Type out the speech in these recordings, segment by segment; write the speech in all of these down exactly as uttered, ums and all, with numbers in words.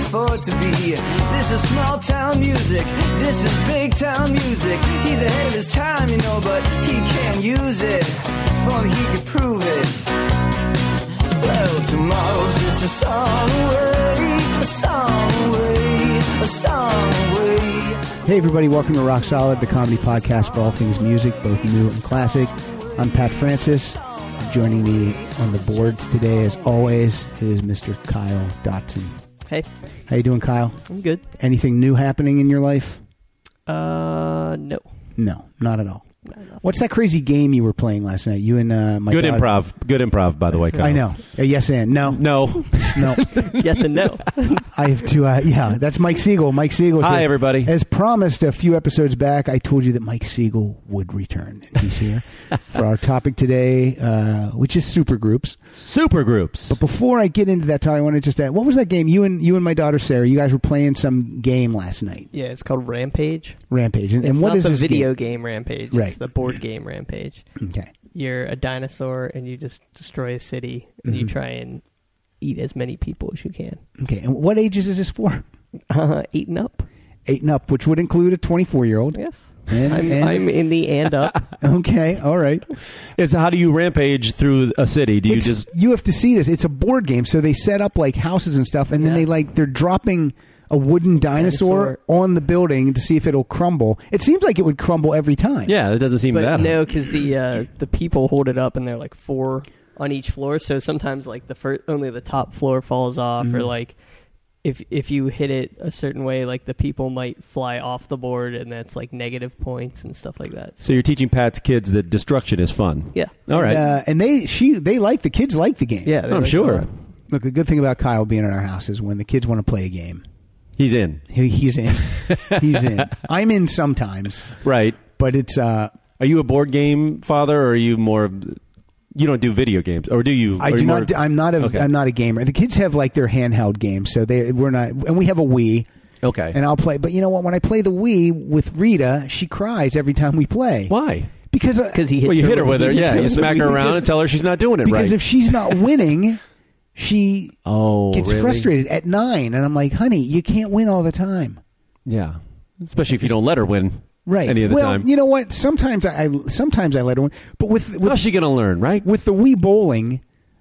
afford to be. This is small town music, this is big town music. He's ahead of his time, you know, but he can't use it. If only he could prove it. Well, tomorrow's just a song away, a song away, a song away. Hey everybody, welcome to Rock Solid, the comedy podcast for all things music, both new and classic. I'm Pat Francis. Joining me on the boards today, as always, is Mister Kyle Dotson. Hey. How you doing, Kyle? I'm good. Anything new happening in your life? Uh, no. No, not at all. What's that crazy game you were playing last night? You and uh, my Good daughter. improv. Good improv, by the way, Kyle. I know. Uh, yes and no. No. No. Yes and no. I have to, uh, yeah, that's Mike Siegel. Mike Siegel. Hi, said, everybody. As promised a few episodes back, I told you that Mike Siegel would return. And he's here for our topic today, uh, which is supergroups. Supergroups. But before I get into that, Ty, I want to just add, what was that game? You and you and my daughter, Sarah, you guys were playing some game last night. Yeah, it's called Rampage. Rampage. And, It's and what not is the this video game? game Rampage. Right. It's the board game Rampage. Okay. You're a dinosaur and you just destroy a city and Mm-hmm. you try and eat as many people as you can. Okay. And what ages is this for? Uh, eight and up. Eight and up, which would include a twenty-four-year-old. Yes. And, I'm, and- I'm in the and up. Okay. All right. It's how do you rampage through a city? Do you It's- just... you have to see this. It's a board game, so they set up like houses and stuff, and then Yeah. they like they're dropping a wooden dinosaur, Dinosaur. on the building to see if it'll crumble. It seems like it would crumble every time. Yeah, it doesn't seem But that no, hard. because the, uh, the people hold it up and they're like four on each floor. So sometimes like the first, only the top floor falls off Mm-hmm. or like if if you hit it a certain way, like the people might fly off the board and that's like negative points and stuff like that. So you're teaching Pat's kids that destruction is fun. Yeah. All right. Uh, and they she they like the kids like the game. Yeah. they I'm like sure. that. Look, the good thing about Kyle being at our house is when the kids want to play a game, He's in. he, he's in. He's in. I'm in sometimes, Right. but it's uh, Are you a board game father, or are you more... You don't do video games, or do you? I Are do you not. more- do- I'm not a. Okay. am not a gamer. The kids have like their handheld games, so they we're not. And we have a Wii. Okay. And I'll play. But you know what? When I play the Wii with Rita, she cries every time we play. Why? Because uh, Because he hits Well, you hit her with her. he hits Yeah, you with smack the- her around and tell her she's not doing it because right. if she's not winning, she oh, gets really? frustrated at nine, and I'm like, honey, you can't win all the time. Yeah. Especially if you don't let her win. Right. Any of the well, time. you know what? Sometimes I, I sometimes I let her win, but with with, How's she going to learn, right? with the Wii bowling,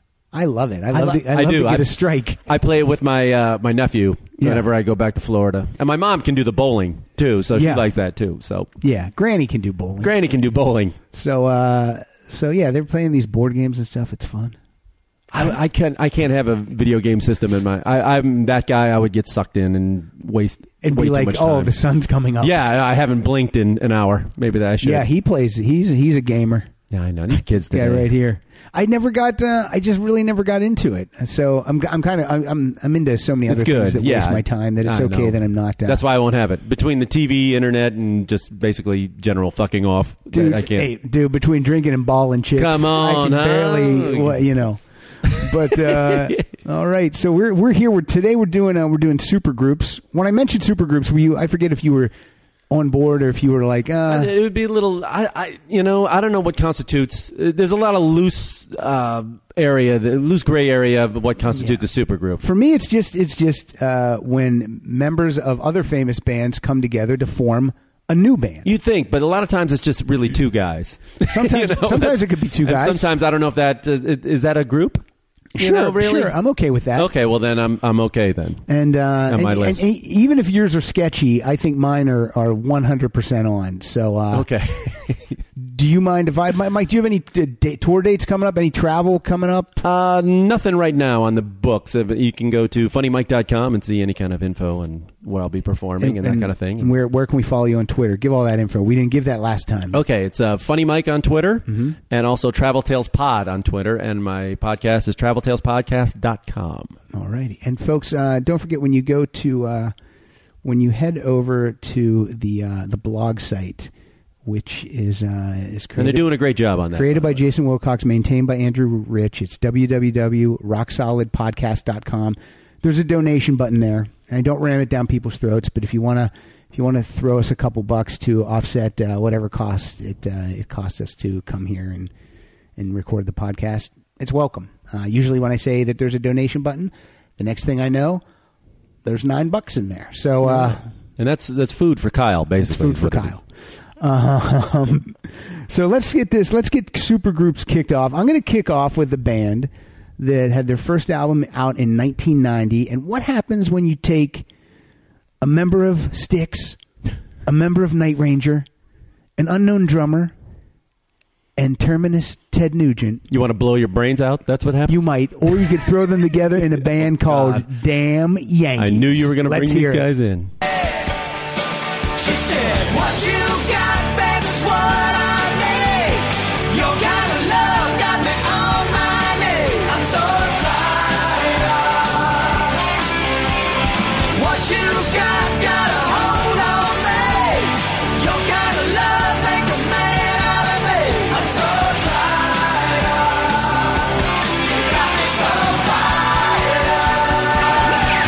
I love it. I love lo- to, I I love do. to get I- a strike. I play it with my uh, my nephew Yeah. whenever I go back to Florida, and my mom can do the bowling too, so she Yeah. likes that too. So Yeah, Granny can do bowling. Granny can do bowling. So uh, so yeah, they're playing these board games and stuff. It's fun. I, I can't I can't have a video game system in my. I, I'm that guy. I would get sucked in and waste And way be too like, much oh, time. the sun's coming up. Yeah, I haven't blinked in an hour. Maybe that I should. Yeah, he plays. He's he's a gamer. Yeah, I know these kids. Guy today. right here. I never got. Uh, I just really never got into it. So I'm. I'm kind of. I'm, I'm. I'm into so many It's other good. things that Yeah. waste my time that it's I okay know. that I'm not. Uh, That's why I won't have it. Between the T V, internet, and just basically general fucking off, dude. I can't. Hey, dude. Between drinking and ball and chicks, Come I on, can barely. huh? What you know. But uh, all right, so we're we're here. We're today. We're doing uh, we're doing super groups. When I mentioned super groups, were you? I forget if you were on board or if you were like. Uh, it would be a little. I, I, you know, I don't know what constitutes. uh, There's a lot of loose uh, area, the loose gray area of what constitutes Yeah. a supergroup. For me, it's just it's just uh, when members of other famous bands come together to form a new band. You think, but a lot of times it's just really two guys. Sometimes- You know, sometimes that's- it could be two and guys. Sometimes I don't know if that uh, is that a group. You Sure, know, really? sure. I'm okay with that. Okay, well then I'm I'm okay then. And, uh, On my and, list. and- and even if yours are sketchy, I think mine are, are one hundred percent on. So, uh, Okay. do you mind if I, Mike, do you have any uh, date, tour dates coming up? Any travel coming up? Uh, nothing right now on the books. Uh, but You can go to funny mike dot com and see any kind of info and where I'll be performing and, that kind of thing. And where, where can we follow you on Twitter? Give all that info. We didn't give that last time. Okay, it's uh, Funny Mike on Twitter Mm-hmm. and also Travel Tales Pod on Twitter, and my podcast is travel tales podcast dot com. All righty. And folks, uh, don't forget when you go to, uh, when you head over to the uh, the blog site, which is uh, is created, And they're doing a great job on that. created by Jason Wilcox, maintained by Andrew Rich. It's w w w dot rock solid podcast dot com. There's a donation button there, and I don't ram it down people's throats. But if you want to, if you want to throw us a couple bucks to offset uh, whatever cost it uh, it costs us to come here and and record the podcast, it's welcome. Uh, usually, when I say that there's a donation button, the next thing I know, there's nine bucks in there. So, uh, and that's that's food for Kyle, basically. It's food for Kyle. Um, so let's get this. Let's get supergroups kicked off. I'm going to kick off with the band that had their first album out in nineteen ninety. And what happens when you take a member of Styx, a member of Night Ranger, an unknown drummer, and Terminus Ted Nugent? You want to blow your brains out? That's what happens? You might. Or you could throw them together in a band called God. Damn Yankees. I knew you were going to bring these it. guys in. She said, what you got, baby's what I need. Your kind of love got me on my knees. I'm so tired of what you got, got a hold on me. Your kind of love make a man out of me. I'm so tired of, you got me so fired up.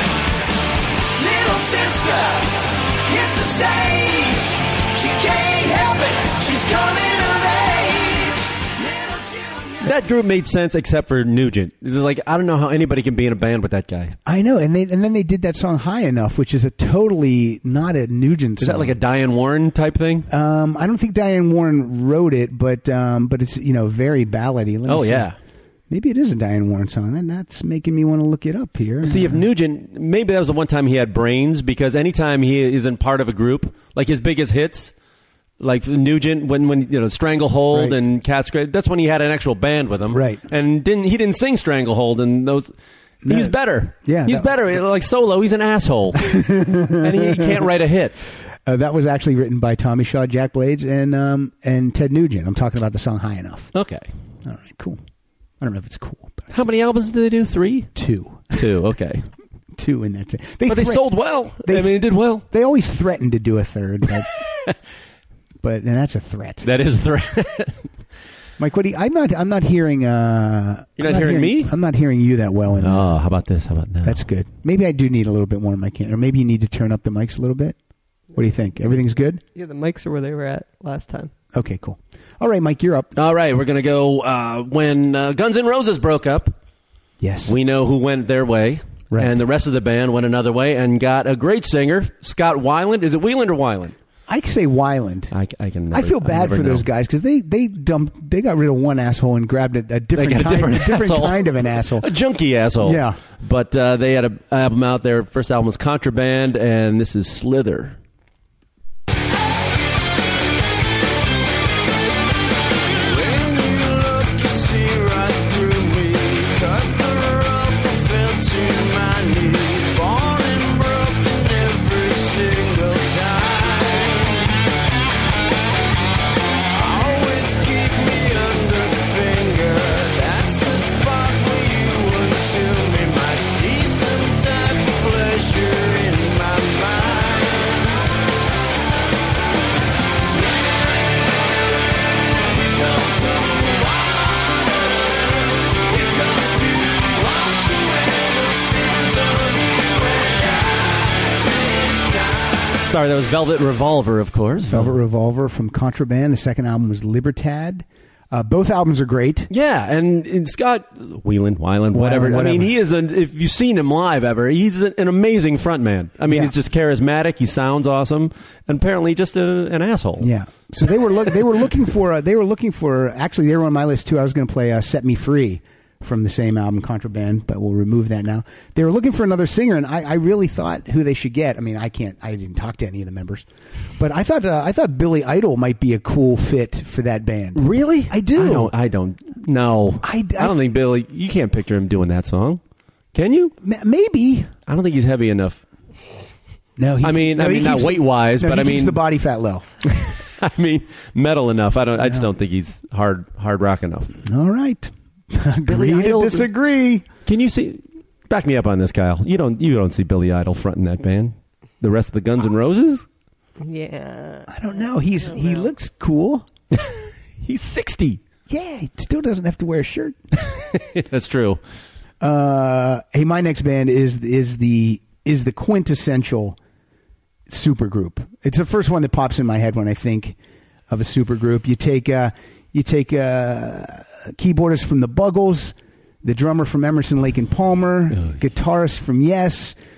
Little sister, it's a stage. She can't help it. She's coming of age. Little Junior. That group made sense except for Nugent. Like, I don't know how anybody can be in a band with that guy. I know, and they and then they did that song "High Enough," which is a totally not a Nugent song. Is that like a Diane Warren type thing? Um, I don't think Diane Warren wrote it, but um, but it's you know very ballady. Let me Oh, see. yeah. Maybe it is a Diane Warren song. Then that's making me want to look it up here. See, if Nugent, maybe that was the one time he had brains, because anytime he isn't part of a group, like his biggest hits, like Nugent, when, when you know, Stranglehold Right. and Cat's Cradle, that's when he had an actual band with him. Right. And didn't he didn't sing Stranglehold, and those... No. He's better. Yeah, He's that- better. Like solo, he's an asshole. And he, he can't write a hit. uh, that was actually written by Tommy Shaw, Jack Blades, and um, and Ted Nugent. I'm talking about the song "High Enough." Okay. All right, cool. I don't know if it's cool, but How many albums did they do? Three? two, Two, okay. two, and that's it. They But they thre- sold well. They- I mean, it did well. They always threaten to do a third, but but and that's a threat. That is a threat. Mike, what do you, I'm not. I'm not hearing. Uh, You're I'm not hearing me? I'm not hearing you that well. In Oh, how about this? How about now? That's good. Maybe I do need a little bit more in my can, or maybe you need to turn up the mics a little bit. What do you think? Everything's good? Yeah, the mics are where they were at last time. Okay, cool. All right, Mike, you're up. All right, we're going to go uh, when uh, Guns N' Roses broke up. Yes. We know who went their way. Right. And the rest of the band went another way and got a great singer, Scott Weiland. Is it Weiland or Weiland? I can say Weiland. I, I can. Never, I feel bad never for know. those guys because they they dumped. They got rid of one asshole and grabbed a, a different They got a kind, different a different asshole. kind of an asshole. A junkie asshole. Yeah. But uh, they had an album out there. First album was Contraband, and this is Slither. When you look, you see right through me. Cut the rope, I fell to my knees. Born and broken every single time. Always keep me under finger. That's the spot where you until me might see some type of pleasure in my mind. Sorry, that was Velvet Revolver, of course. Velvet Revolver from Contraband. The second album was Libertad. Uh, both albums are great. Yeah, and, and Scott Weiland, Weiland, whatever. Weiland, I mean, whatever. he is an. If you've seen him live ever, he's an, an amazing frontman. I mean, Yeah. he's just charismatic. He sounds awesome, and apparently just a, an asshole. Yeah. So they were look, they were looking for uh, they were looking for actually they were on my list too. I was going to play uh, "Set Me Free" from the same album, Contraband, but we'll remove that now. They were looking for another singer, and I, I really thought who they should get. I mean, I can't, I didn't talk to any of the members, but I thought uh, I thought Billy Idol might be a cool fit for that band. Really? I do. I don't. I don't. No. I- I, I- don't think Billy. You can't picture him doing that song. Can you? M- maybe. I don't think he's heavy enough. No, he, I mean, no, I he mean, not keeps- weight-wise, no, but he I keeps mean- the body fat low. I mean, metal enough. I don't. I just don't think he's hard hard rock enough. All right, agree to Idol- disagree. Can you see? Back me up on this, Kyle. You don't. You don't see Billy Idol fronting that band. The rest of the Guns N' Roses. Yeah. I don't know. He's he looks cool. He's sixty. Yeah, he still doesn't have to wear a shirt. That's true. Uh, hey, my next band is is the is the quintessential supergroup. It's the first one that pops in my head when I think of a supergroup. You take uh, you take uh, keyboardist from the Buggles, the drummer from Emerson, Lake and Palmer, Ugh. guitarist from Yes,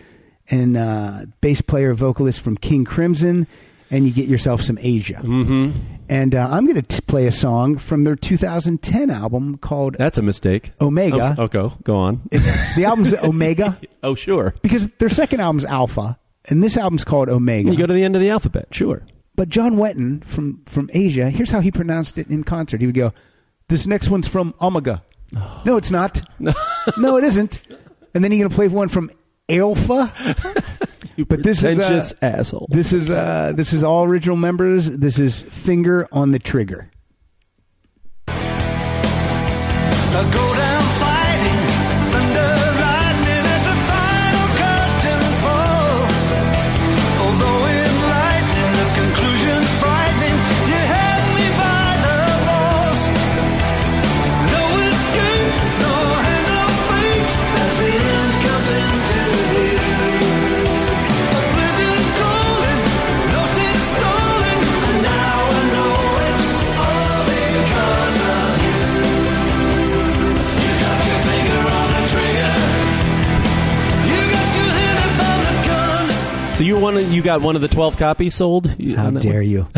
and uh, bass player vocalist from King Crimson, and you get yourself some Asia. Mm-hmm. And uh, I'm going to play a song from their two thousand ten album called That's a mistake. Omega. Oh, okay, go on. It's, the album's Omega Oh, sure. because their second album's Alpha, and this album's called Omega. You go to the end of the alphabet, sure. But John Wetton from, from Asia, here's how he pronounced it in concert. He would go, this next one's from Omega. Oh. No, it's not. No, it isn't. And then he's going to play one from Alpha. You But this is pretentious uh, asshole. This is uh, this is all original members. This is Finger on the Trigger. I'll go down fighting, thunder lightning as the final curtain falls. Although in lightning the conclusion's frightening, you had me by the balls. No escape, no hand of fate as the end comes into view. Oblivion calling, no sense stalling, and now I know it's all because of you. You got your finger on the trigger. You got your hand above the gun. So you one, you got one of the twelve copies sold? You- How on that dare one? you?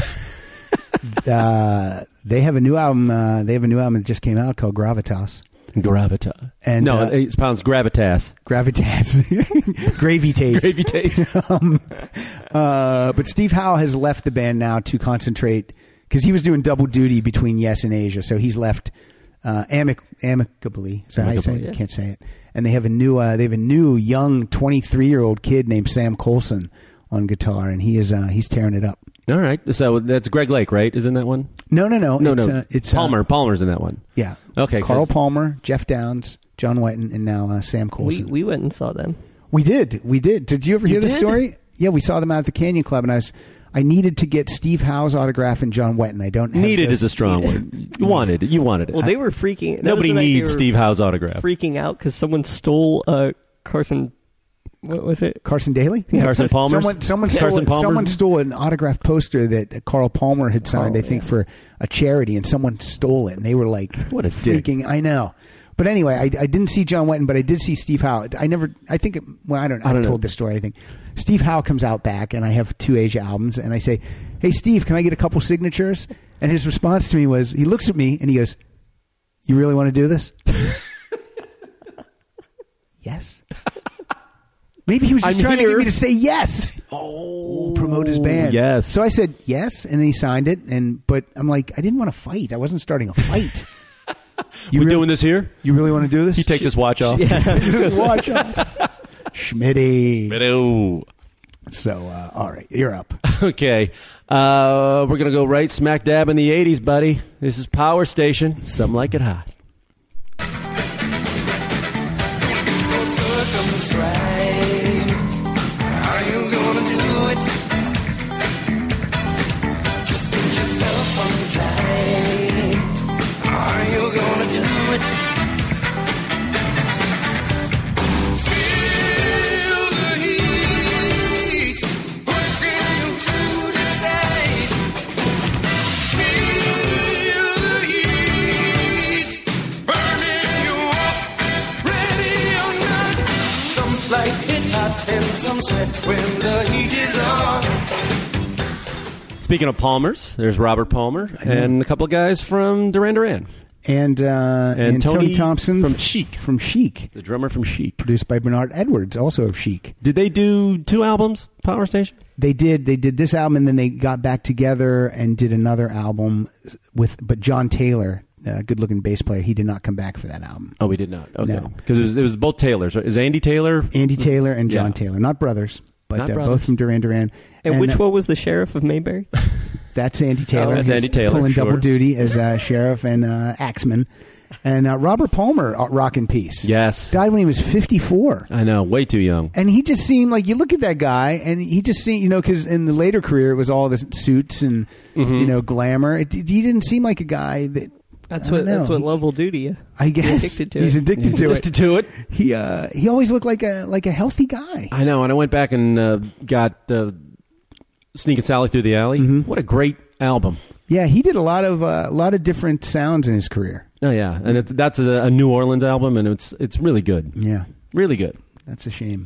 uh, they have a new album. Uh, they have a new album that just came out called Gravitas. Gravitas. And, no, uh, it sounds gravitas. Gravitas, gravy taste. Gravy taste. um, uh, but Steve Howe has left the band now to concentrate because he was doing double duty between Yes and Asia, so he's left uh, amic- amicably. Is that how you say it? Amicably, yeah. Can't say it. And they have a new, uh, they have a new young twenty-three year old kid named Sam Colson on guitar, and he is uh, he's tearing it up. All right. So that's Greg Lake, right? Is in that one? No, no, no, No, it's, no. Uh, it's Palmer. Uh, Palmer's in that one. yeah. Okay, Carl 'cause- Palmer, Jeff Downs, John Wetton, and now uh, Sam We Colson. we went and saw them. We did. We did. Did you ever hear You the did? story? Yeah, we saw them out at the Canyon Club, and I was I needed to get Steve Howe's autograph and John Wetton. I don't have Needed those. is a strong word. You wanted it. You wanted it. Well, they were freaking. that Nobody was the night they needs were Steve Howe's autograph. Freaking out because someone stole uh, Carson. What was it? Carson Daly. Carson Palmer. Someone, someone, stole, Carson Palmer. someone stole an autograph poster that Carl Palmer had signed, Oh, I think, yeah. for a charity, and someone stole it, and they were like, What a dick. freaking! I know. But anyway, I, I didn't see John Wetton, but I did see Steve Howe. I never, I think, it, well, I don't, I I've don't know. told this story. I think Steve Howe comes out back, and I have two Asia albums, and I say, "Hey, Steve, can I get a couple signatures?" And his response to me was, he looks at me and he goes, "You really want to do this?" Yes. Maybe he was just I'm trying to here. get me to say yes. Oh, promote his band. yes. So I said yes, and then he signed it. And but I'm like, I didn't want to fight. I wasn't starting a fight. You We're really- doing this here? You really want to do this? He takes his watch off. Watch out, Schmitty. Ew. So uh, all right, you're up. Okay. Uh, we're going to go right smack dab in the eighties, buddy. This is Power Station. Something like it hot. So circumscribed. Are you gonna do it? Just get yourself untied. Are you gonna do it? Feel the heat pushing you to decide. Feel the heat burning you up. Ready or not, some like it hot and some sweat when the heat is on. Speaking of Palmers, there's Robert Palmer and a couple of guys from Duran Duran. And uh, And Tony, Tony Thompson from f- Chic. From Chic, The drummer from Chic. produced by Bernard Edwards, also of Chic. Did they do two albums, Power Station? They did. They did this album, and then they got back together and did another album with. But John Taylor, a good-looking bass player, he did not come back for that album. Oh, we did not. Okay. No. Because it was, it was both Taylors. Right? Is Andy Taylor? Andy Taylor and John Yeah. Taylor, not brothers, but Not uh, brothers. both from Duran Duran. And, which uh, one was the sheriff of Mayberry? That's Andy Taylor. Oh, that's He's Andy Taylor, pulling sure. double duty as uh, sheriff and uh, axeman. And uh, Robert Palmer, uh, rock in peace. Yes. Died when he was fifty-four. I know. Way too young. And he just seemed like, you look at that guy, and he just seemed, you know, because in the later career, it was all the suits and, Mm-hmm. you know, glamour. It, he didn't seem like a guy that. That's I what don't know. that's what He- love will do to you. I guess addicted to he's it. addicted He's to addicted it. to it. He uh, he always looked like a like a healthy guy. I know. And I went back and uh, got uh, Sneaking Sally Through the Alley. Mm-hmm. What a great album. Yeah, he did a lot of uh, a lot of different sounds in his career. Oh, yeah. And it, that's a, a New Orleans album, and it's it's really good. Yeah, Really good. that's a shame.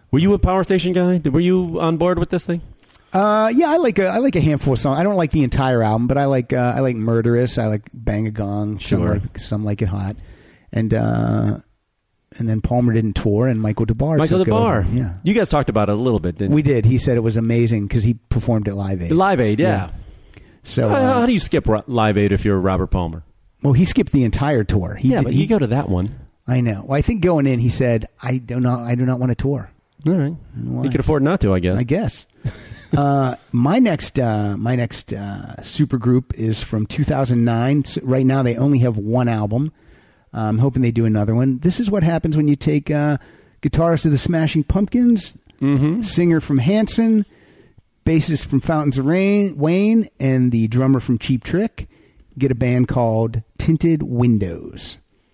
Were you a Power Station guy? Were you on board with this thing? Uh, yeah, I like a I like a handful of songs. I don't like the entire album, but I like uh, I like Murderous. I like Bang a Gong. Some Sure. like some like it hot, and uh, and then Palmer didn't tour, and Michael DeBar. Michael took over. DeBar. Yeah, You guys talked about it a little bit, didn't we did. He said it was amazing because he performed at Live Aid. you? Live Aid, yeah. So, How- uh, how do you skip Ro- Live Aid if you're Robert Palmer? well, he skipped the entire tour. He yeah, did, but he, you go to that one. I know. Well, I think going in, he said, "I do not. I do not want to tour." All right. Why? You could afford not to, I guess. I guess. uh, my next, uh, my next uh, super group is from two thousand nine. So right now, they only have one album. I'm hoping they do another one. This is what happens when you take uh, guitarist of the Smashing Pumpkins, Mm-hmm. singer from Hanson, bassist from Fountains of Rain, Wayne, and the drummer from Cheap Trick. Get a band called Tinted Windows.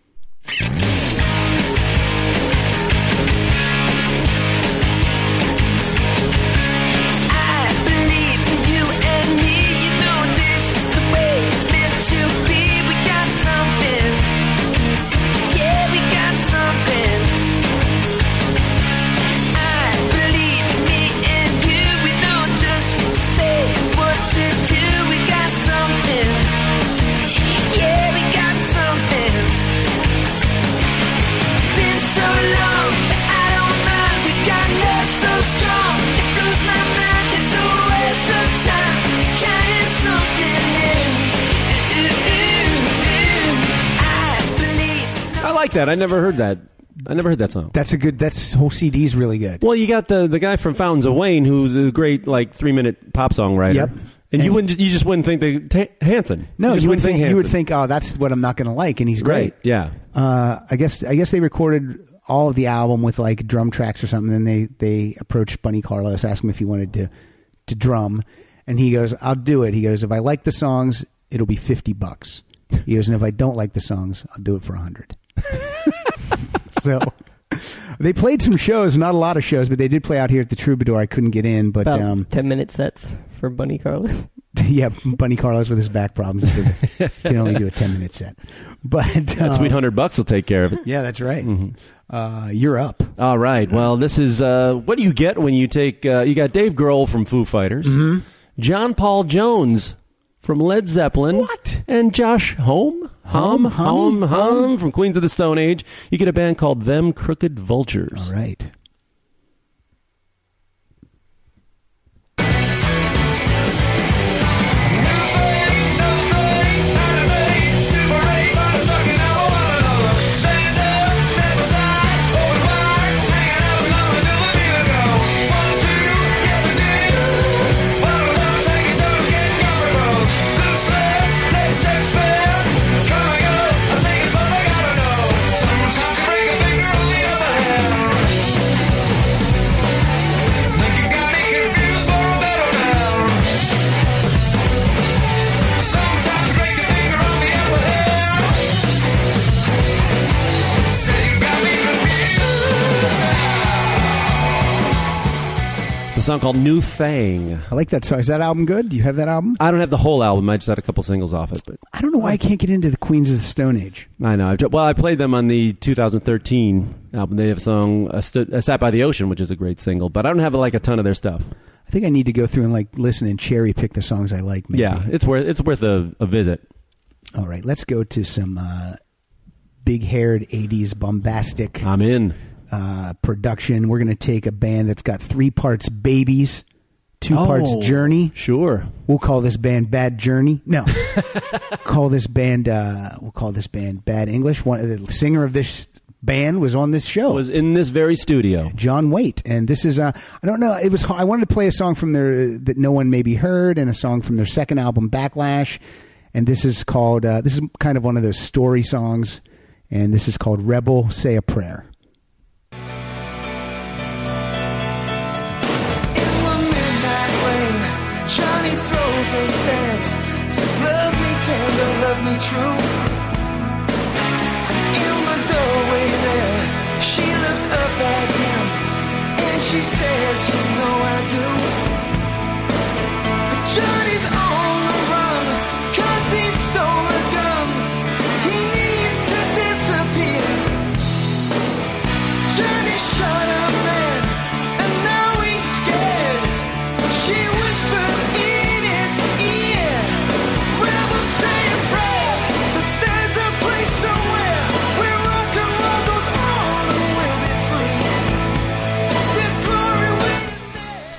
I believe in you and me. You know this is the way it's meant to be. We got something. Yeah, we got something. I believe in me and you. We know just what to say, what to do. We got something. Yeah, we got something. Been so long, but I don't mind. We got love so strong. It blows my mind. It's a waste of time. Trying something new. Ooh, ooh, ooh. I believe. I like that. I never heard that. I never heard that song. That's a good. That's whole C D's really good. Well, you got the, the guy from Fountains of Wayne, who's a great like three minute pop song writer. Yep. And, you And- wouldn't. You just wouldn't think that Ta- Hanson. No, just you would wouldn't think, you would Hanson. think, oh, that's what I'm not going to like, and he's great. Right. Yeah. Uh, I guess I guess they recorded all of the album with like drum tracks or something. Then they they approached Bunny Carlos, asked him if he wanted to to drum, and he goes, "I'll do it." He goes, "If I like the songs, it'll be fifty bucks." He goes, "And if I don't like the songs, I'll do it for a hundred." So they played some shows, not a lot of shows, but they did play out here at the Troubadour. I couldn't get in, but About um, ten minute sets for Bunny Carlos. yeah, Bunny Carlos with his back problems can only do a ten minute set. But That um, sweet hundred bucks will take care of it. yeah, that's right. Uh, you're up. All right. Well, this is uh, what do you get when you take? Uh, you got Dave Grohl from Foo Fighters, Mm-hmm. John Paul Jones from Led Zeppelin, What? and Josh Homme, Hum, Hum, Hum, Hum from Queens of the Stone Age. You get a band called Them Crooked Vultures. All right. It's a song called New Fang. I like that song. Is that album good? Do you have that album? I don't have the whole album. I just had a couple singles off it, but I don't know why I can't get into the Queens of the Stone Age. I know. I've, tr- well, I played them on the two thousand thirteen album. They have a song, uh, St- uh, "Sat by the Ocean," which is a great single, but I don't have like a ton of their stuff. I think I need to go through and like listen and cherry pick the songs I like. Maybe. Yeah, it's worth it's worth a, a visit. All right, let's go to some uh, big-haired eighties bombastic I'm in. uh, production. We're going to take a band that's got three parts Babies, two parts Oh, Journey. Sure. We'll call this band Bad Journey. No, call this band. Uh, we'll call this band Bad English. One the singer of this band was on this show. Was in this very studio. John Waite, and this is uh, I don't know. It was I wanted to play a song from their that no one maybe heard, and a song from their second album Backlash, and this is called uh, this is kind of one of those story songs, and this is called Rebel Say a Prayer. In the midnight rain, Johnny throws a stance. Says, love me tender, love me true. And in the doorway there, she looks up at him, and she says, you know I do. But Johnny's on the run, cause he stole a gun. He needs to disappear. Johnny shot a man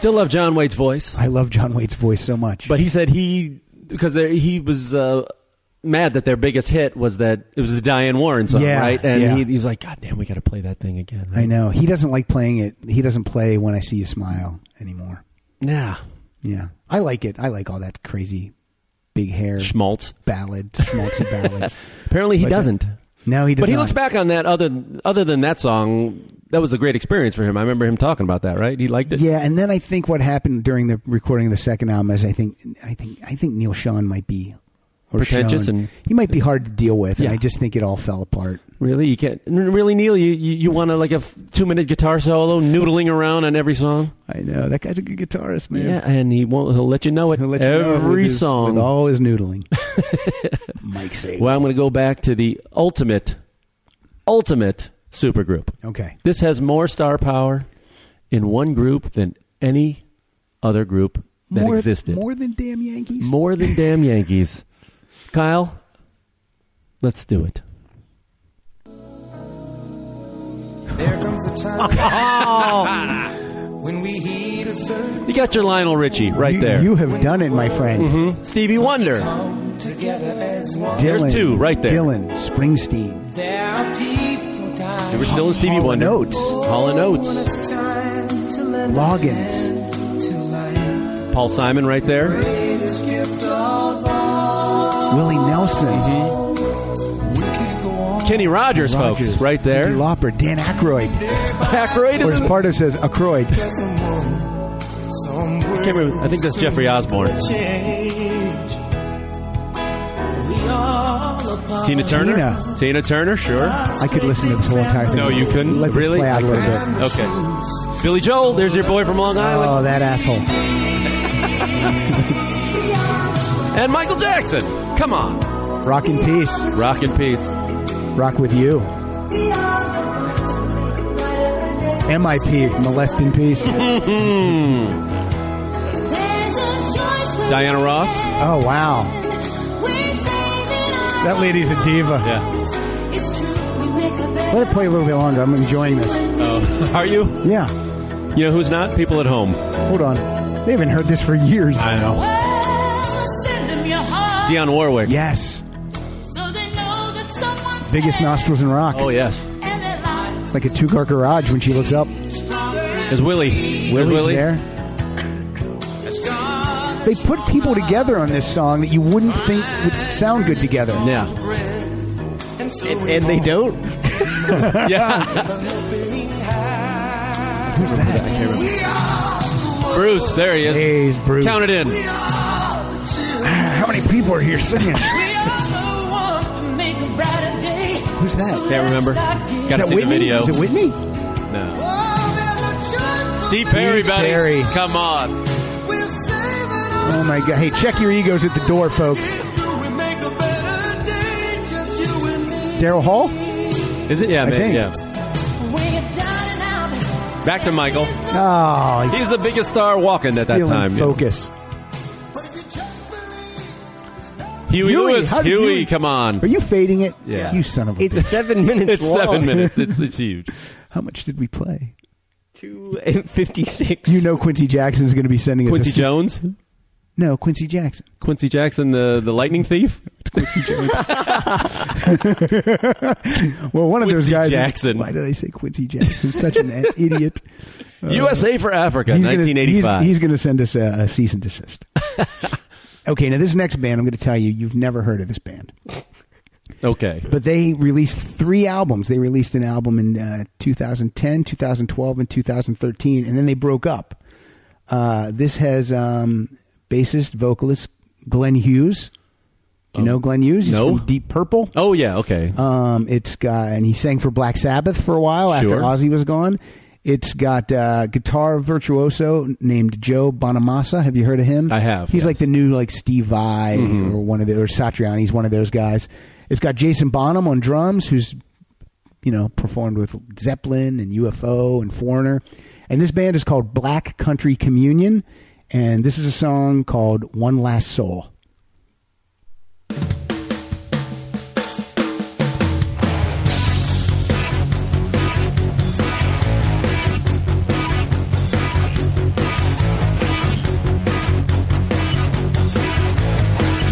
Still love John Waite's voice. I love John Waite's voice so much. But he said he, because there, he was uh, mad that their biggest hit was that it was the Diane Warren song, Yeah, right? And yeah. he, he's like, God damn, we got to play that thing again. I know. He doesn't like playing it. He doesn't play When I See You Smile anymore. Yeah. Yeah. I like it. I like all that crazy big hair Schmaltz. ballads, schmaltzy ballads. Apparently he But, uh, doesn't. No, he does But he not. looks back on that other other than that song, that was a great experience for him. I remember him talking about that, right? He liked it? Yeah, and then I think what happened during the recording of the second album is I think I think I think Neil Sean might be or Pretentious Sean, and- he might be hard to deal with, and Yeah. I just think it all fell apart. Really? You can't really, Neil, you, you, you want a, like a f- two minute guitar solo noodling around on every song? I know that guy's a good guitarist, man. Yeah, and he won't he'll let you know it He'll let you know it every with his- song. with all his noodling. Mike Sagan. Well, I'm going to go back to the ultimate ultimate supergroup. Okay. This has more star power in one group than any other group that more, existed. More than damn Yankees? More than damn Yankees. Kyle, let's do it. There comes a time when we heed a certain You got your Lionel Richie right you, there. You have done it, my friend. Mm-hmm. Stevie Wonder. together as one. Dylan, There's two right there. Dylan, Springsteen. There are people dying. They were still in Stevie Hall and Wonder. Oates. Hall and Oates. It's time to let Loggins. to life. Paul Simon right there. Greatest gift of all. Willie Nelson. Mm-hmm. We could go on. Kenny Rogers, Rogers, folks, right there. Cyndi Lauper, Dan Aykroyd. Aykroyd Or is as in- part of says Aykroyd. Somewhere I can't remember. I think that's Jeffrey Osborne. change. We all apart. Tina Turner? Tina. Tina Turner, sure. I could listen to this whole entire thing. No, you couldn't? Let this Really? play out a little bit. Okay. Billy Joel, there's your boy from Long Island. Oh, that asshole. And Michael Jackson. Come on. Rock in peace. Rock in peace. Rock with you. M I P. Molest in peace. Diana Ross. Oh, wow. That lady's a diva. Yeah. Let it play a little bit longer. I'm enjoying this. Oh, are you? Yeah. You know who's not? People at home. Hold on. They haven't heard this for years. I know. Dionne Warwick. Yes. Biggest nostrils in rock. Oh, yes. Like a two-car garage when she looks up. There's Willie. There's Willie's Willie. there. They put people together on this song that you wouldn't think would sound good together. Yeah. And, and they don't. Yeah. Who's that? Bruce, there he is. Hey, it's Bruce. Count it in. How many people are here singing? Who's that? Can't remember. Got Is to that see Whitney? the video. Is it Whitney? No. Steve Perry, Steve buddy. Perry. Come on. Oh my God! Hey, check your egos at the door, folks. Daryl Hall? Is it? Yeah, I man. think. Yeah. Back to Michael. Oh, He's the biggest star walking at that stealing time. yeah. focus. Huey, Huey, Lewis. how did Huey, Huey- come on. Are you fading it? Yeah. You son of a It's bitch. seven minutes It's long. seven minutes. It's, it's huge. How much did we play? Two and fifty-six. You know Quincy Jackson's going to be sending us Quincy a... Jones. No, Quincy Jackson. Quincy Jackson, the, the lightning thief. It's Quincy Jones. Well, one of those Quincy guys... Jackson. Why did I say Quincy Jackson? Such an idiot. U S A for Africa, He's gonna- nineteen eighty-five. He's, he's going to send us a, a cease and desist. Okay, now this next band, I'm going to tell you, you've never heard of this band. Okay. But they released three albums. They released an album in uh, two thousand ten, two thousand twelve, and two thousand thirteen, and then they broke up. Uh, this has um, bassist, vocalist Glenn Hughes. Do you know Glenn Hughes? He's no. from Deep Purple. Oh, yeah, okay. Um, it's got, and he sang for Black Sabbath for a while after Sure. Ozzy was gone. It's got uh, guitar virtuoso named Joe Bonamassa. Have you heard of him? I have, He's yes. like the new like Steve Vai or one of the or Satriani. He's one of those guys. It's got Jason Bonham on drums, who's you know performed with Zeppelin and U F O and Foreigner. And this band is called Black Country Communion, and this is a song called "One Last Soul."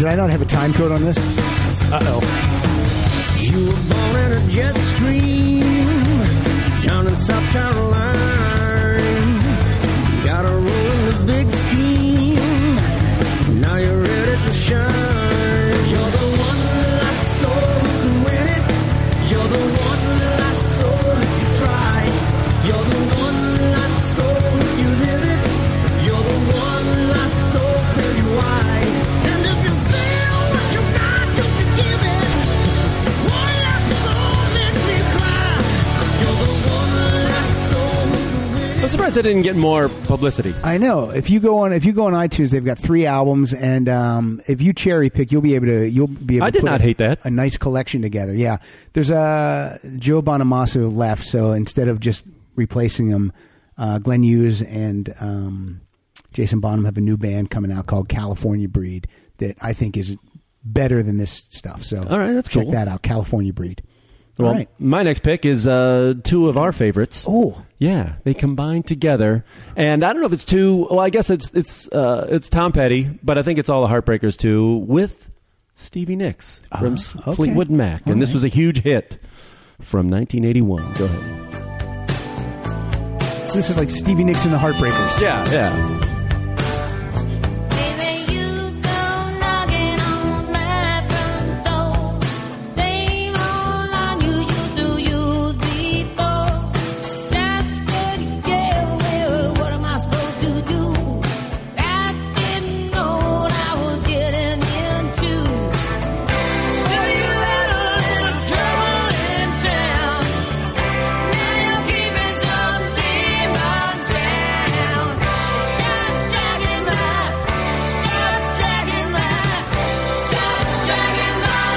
Did I not have a time code on this? Uh-oh. You were born in a jet stream down in South Carolina. Got a role in the big scheme. Now you're ready to shine. You're the one that I saw who can win it. You're the one that I saw who can try. You're the one that I saw who you live it. You're the one that I saw, tell you why. And if you feel what you got, you can give it. One I saw make me cry. You're the one that I saw who can win it. I'm surprised I didn't get more publicity. I know. If you go on, if you go on iTunes, they've got three albums, and um, if you cherry pick, you'll be able to. You'll be able. I to did put not a, hate that. A nice collection together. Yeah. There's a Joe Bonamassa left, so instead of just replacing him, uh, Glenn Hughes and um, Jason Bonham have a new band coming out called California Breed that I think is better than this stuff. So All right, that's check cool. that out, California Breed. All Well, right. my next pick is uh, two of our favorites. Oh. Yeah, they combine together, and I don't know if it's two. Well, I guess it's it's uh, it's Tom Petty, but I think it's all the Heartbreakers too, with Stevie Nicks from Uh, S- okay. Fleetwood Mac, and All this right. was a huge hit from nineteen eighty-one. Go ahead. This is like Stevie Nicks and the Heartbreakers. Yeah, yeah. Baby, you come knocking on my front door. Same old line you used to use before. Just said, yeah, well, what am I supposed to do? I didn't know what I was getting into. So you had a little trouble in town. Now you keep me some demon down. Stop dragging my, stop dragging my, stop dragging my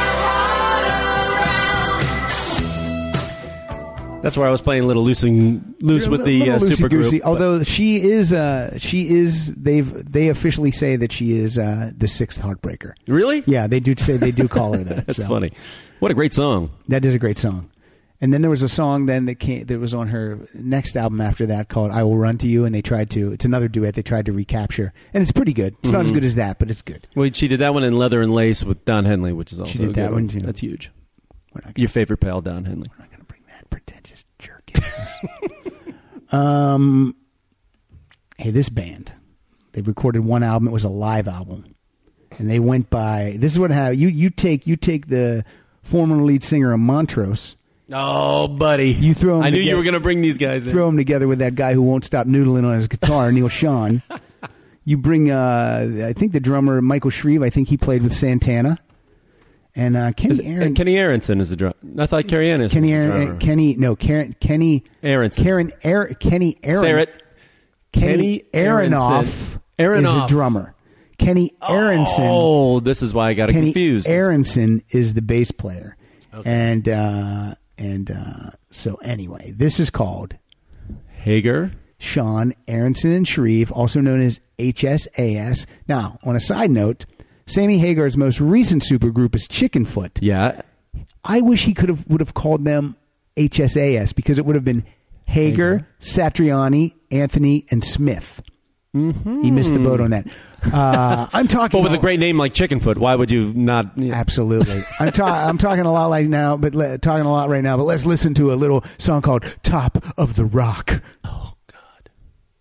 heart around. That's where I was playing a little loose and loose with the Little uh, super group. loosey-goosey, Although she is, uh, she is. They've they officially say that she is uh, the sixth Heartbreaker. Really? Yeah, they do say they do call her that. That's so. funny. What a great song. That is a great song. And then there was a song then that came, that was on her next album after that called "I Will Run to You," and they tried to. It's another duet they tried to recapture, and it's pretty good. It's not as good as that, but it's good. Well, she did that one in Leather and Lace with Don Henley, which is also She did a that good one, too. That's huge. We're not Your gonna, favorite pal, Don Henley. we're not going to bring that pretentious jerk in this. um, hey, this band, they recorded one album. It was a live album, and they went by. This is what how you you take you take the former lead singer of Montrose. Oh, buddy. You throw 'em I knew together- you were going to bring these guys in. Throw him together with that guy who won't stop noodling on his guitar, Neil Sean. You bring, uh, I think the drummer Michael Shreve. I think he played with Santana, and uh, Kenny Is- Aaron. and Kenny Aronson is the drummer. I thought Carrie Ann is Kenny the Aaron. drummer. uh, Kenny. No, Karen. Kenny. Aronson. Karen. Aar, Kenny Aaron. Say it. Kenny Kenny Aronoff Aronson. is a Aronoff. drummer. Kenny Aronson. Oh, this is why I got it Kenny confused. Aronson is the bass player, and uh, and uh, so anyway, this is called Hager. Sean Aronson and Shreve, also known as H S A S. Now, on a side note, Sammy Hagar's most recent supergroup is Chickenfoot. Yeah. I wish he could have would have called them H S A S because it would have been Hager, Hager. Satriani, Anthony, and Smith. Mm-hmm. He missed the boat on that. Uh, I'm talking. But with a about- great name like Chickenfoot, why would you not? Absolutely. I'm, ta- I'm talking a lot like now, but le- talking a lot right now. But let's listen to a little song called "Top of the Rock." Oh, God.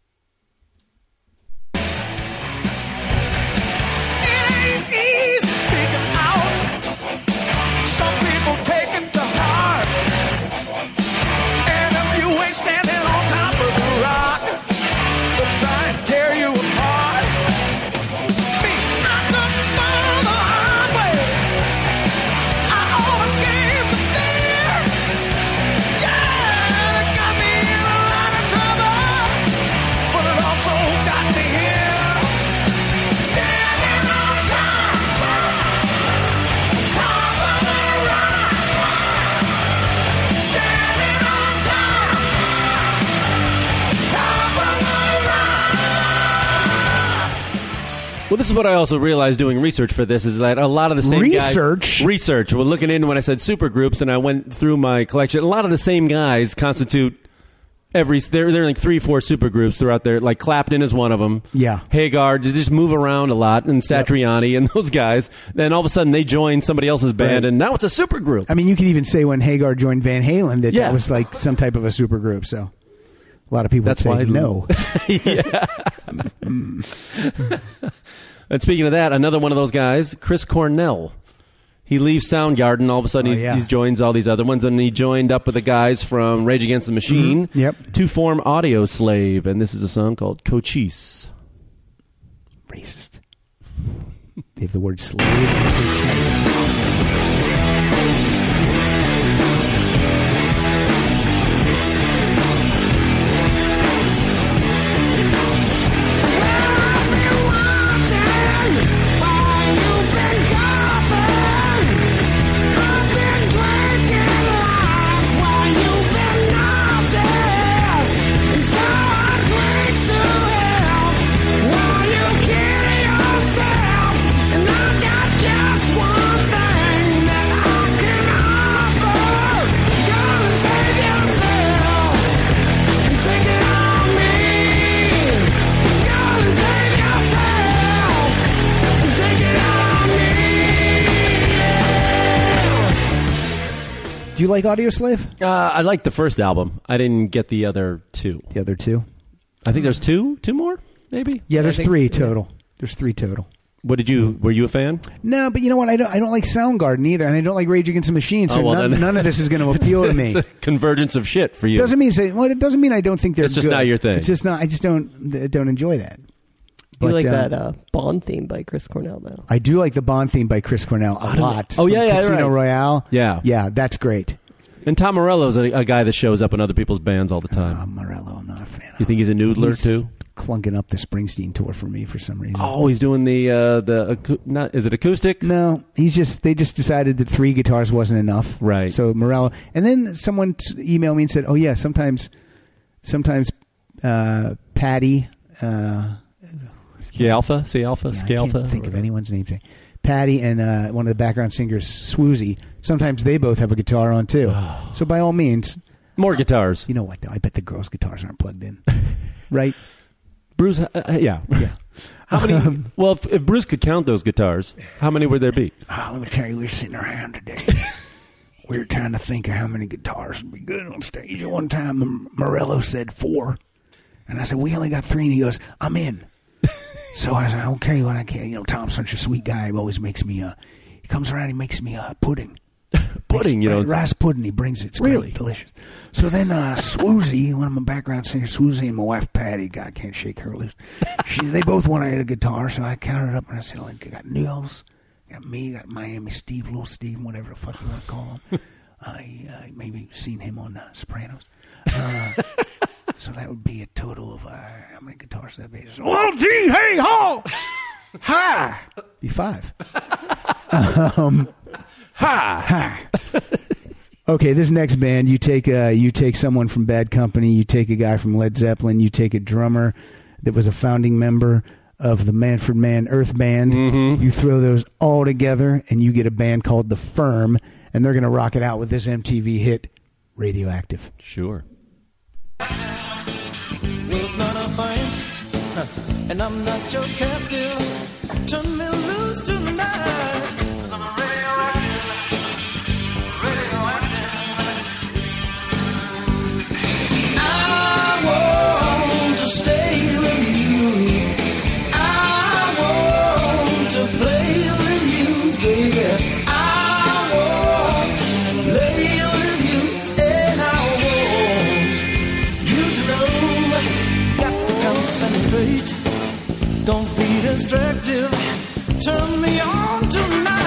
It ain't easy speaking out. Some people take it to heart. And if you ain't standing on top of the rock, they'll try and tear you apart. Me, I took all the hard way. I overcame the fear. Yeah, it got me in a lot of trouble, but it also got me here. Standing on top, top of the rock. Standing on top, top of the rock. Well, this is what I also realized doing research for this is that a lot of the same Research? guys... Research. We're looking in when I said supergroups, and I went through my collection. A lot of the same guys constitute every there there are like three, four super groups throughout there. Like Clapton is one of them. Yeah. Hagar, they just move around a lot, and Satriani and those guys. Then all of a sudden they join somebody else's band, Right. and now it's a super group. I mean, you could even say when Hagar joined Van Halen that Yeah. that was like some type of a super group. So a lot of people That's would say why no. And speaking of that, another one of those guys, Chris Cornell. He leaves Soundgarden. All of a sudden, Oh, he, yeah. he joins all these other ones, and he joined up with the guys from Rage Against the Machine Mhm. Yep. to form Audio Slave, and this is a song called Cochise. Racist. They have the word slave. and cochise. Just one thing that I can offer. Gonna save yourself and take it on me. Gonna save yourself and take it on me. Do you like Audio Slave? Uh, I liked the first album. I didn't get the other two. The other two? I think there's two, two more, maybe. Yeah, there's I think- three total. There's three total. What did you? Were you a fan? No, but you know what? I don't. I don't like Soundgarden either, and I don't like Rage Against the Machine. So Oh, well, none, then- none of this is going to appeal to me. It's a convergence of shit for you. Doesn't mean say. Well, it doesn't mean I don't think they're. It's just good. not your thing. It's just not. I just don't. I don't enjoy that. You But, like uh, that uh, Bond theme by Chris Cornell, though. I do like the Bond theme by Chris Cornell a lot. Oh, yeah, From yeah, Casino right. Royale. Yeah. yeah, that's great. And Tom Morello's a, a guy that shows up in other people's bands all the time. Uh, Morello, I'm not a fan. You of. think he's a noodler He's too? Clunking up the Springsteen tour for me for some reason. Oh, he's doing the uh, the acou- not is it acoustic? No, he's just. They just decided that three guitars wasn't enough. Right. So Morello, and then someone t- emailed me and said, "Oh yeah, sometimes, sometimes, uh, Patty, uh, Ski Alpha, C Alpha, yeah, Ski I Alpha. can't think of anyone's name today. Patty and uh, one of the background singers, Swoozy. Sometimes they both have a guitar on too. So by all means, More guitars. you know what? Though I bet the girls' guitars aren't plugged in, right? Bruce, uh, uh, yeah. Yeah. How many? Well, if, if Bruce could count those guitars, how many would there be? Oh, let me tell you, we were sitting around today. We were trying to think of how many guitars would be good on stage. And one time, M- Morello said four. And I said, we only got three. And he goes, I'm in. So I said, okay, well, I can't. You know, Tom's such a sweet guy. He always makes me, uh, he comes around, he makes me uh, pudding. Pudding, you know. Makes- rice pudding. He brings it. It's Really? great, delicious. So then uh, Swoozy, one of my background singers, Swoozy and my wife Patty, God, I can't shake her loose. She, they both wanted a guitar, so I counted up and I said, like, I got Nils, got me, got Miami Steve, Little Steve, whatever the fuck you want to call him. uh, he, uh, maybe you've seen him on uh, Sopranos. Uh, so that would be a total of uh, how many guitars would that be? Little D, hey ho, hi, be five. um, ha ha. Okay, this next band, you take uh, you take someone from Bad Company, you take a guy from Led Zeppelin, you take a drummer that was a founding member of the Manfred Mann Earth Band. Mm-hmm. You throw those all together, and you get a band called The Firm, and they're going to rock it out with this M T V hit, Radioactive. Sure. Well, it's not a fight, and I'm not your captive. Turn me loose tonight. I want to stay with you. I want to play with you, baby. I want to lay with you, and I want you to know. Got to concentrate. Don't be distracted. Turn me on tonight.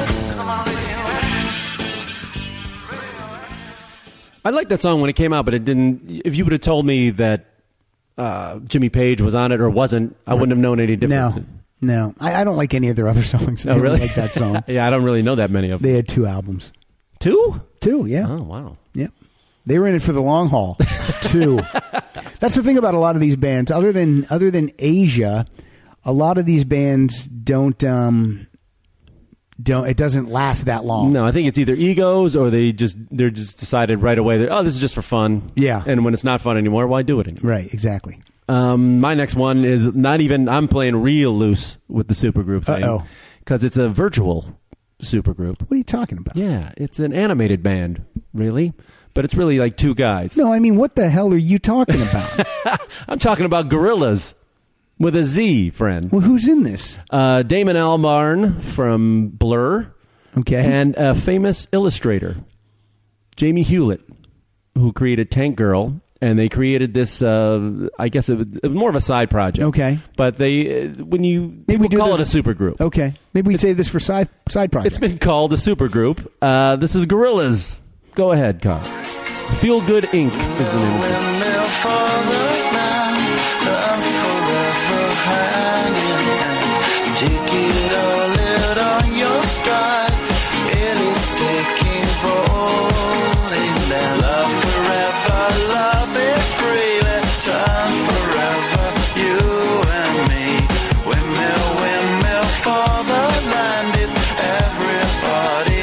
I liked that song when it came out, but it didn't. If you would have told me that uh, Jimmy Page was on it or wasn't, I wouldn't have known any difference. No, no, I, I don't like any of their other songs. I Oh, don't really? like that song. Yeah, I don't really know that many of them. They had two albums. Two? Two, yeah. Oh, wow. Yep. They were in it for the long haul. Two. That's the thing about a lot of these bands. Other than other than Asia, a lot of these bands don't um, don't. It doesn't last that long. No, I think it's either egos or they just they're just decided right away that, oh, this is just for fun. Yeah. And when it's not fun anymore, why do it anymore? Right. Exactly. Um, my next one is not even. I'm playing real loose with the supergroup thing Uh-oh. because it's a virtual supergroup. What are you talking about? Yeah, it's an animated band, really, but it's really like two guys. No, I mean, what the hell are you talking about? I'm talking about Gorillaz with a Z, friend. Well, who's in this? Uh, Damon Albarn from Blur, Okay. and a famous illustrator, Jamie Hewlett, who created Tank Girl. And they created this, uh, I guess it was, it was more of a side project. Okay. But they, uh, when you Maybe we people do call this- it a supergroup. Okay. Maybe we save this for side side projects. It's been called a supergroup. Uh, this is Gorillaz. Go ahead, Carl. Feel Good Incorporated is the name of it. Windmill for the man, love forever hanging. Take it or live on your stride. It is taking rolling down. Love forever, love is free. Let's turn forever, you and me. Windmill, windmill for the land is everybody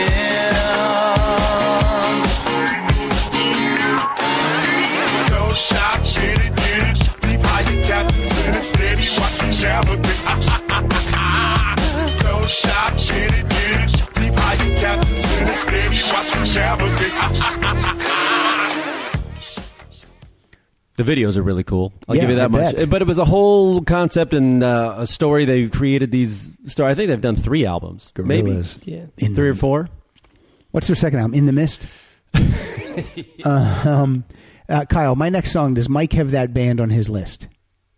in. Go shop, get it, get it. Deep high, you captains in it, steady, watch me travel. Go shop, get it, get it. Deep high, you captains in it, steady, watch me travel. The videos are really cool. I'll Yeah, give you that I much. bet. But it was a whole concept and uh, a story. They created these story. I think they've done three albums, Gorillaz. Yeah. In maybe three the- or four. What's their second album? In the Mist. uh, um, uh, Kyle, my next song. Does Mike have that band on his list?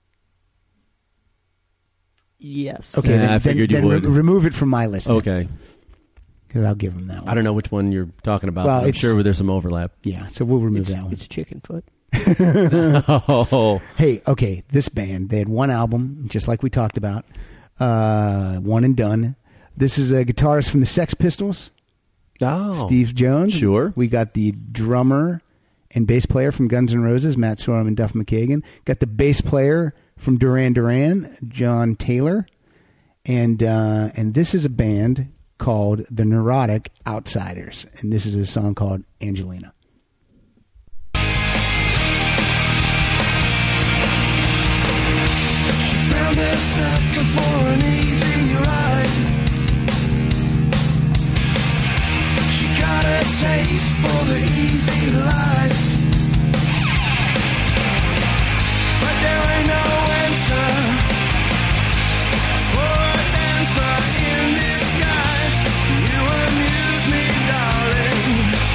Yes. Okay, Yeah, then, I figured then, you then would. re- remove it from my list. then, Okay. 'cause I'll give him that one. I don't know which one you're talking about. Well, but I'm it's- sure there's some overlap. Yeah, so we'll remove It's, that one. it's Chicken Foot. Oh, Hey, okay, this band, they had one album, just like we talked about, uh, one and done. This is a guitarist from the Sex Pistols, oh. Steve Jones. Sure. We got the drummer and bass player from Guns N' Roses, Matt Sorum and Duff McKagan. Got the bass player from Duran Duran, John Taylor. And uh, and this is a band called the Neurotic Outsiders. And this is a song called Angelina. She found herself before an easy ride. She got a taste for the easy life. But there ain't no answer for a dancer in disguise. You amuse me, darling.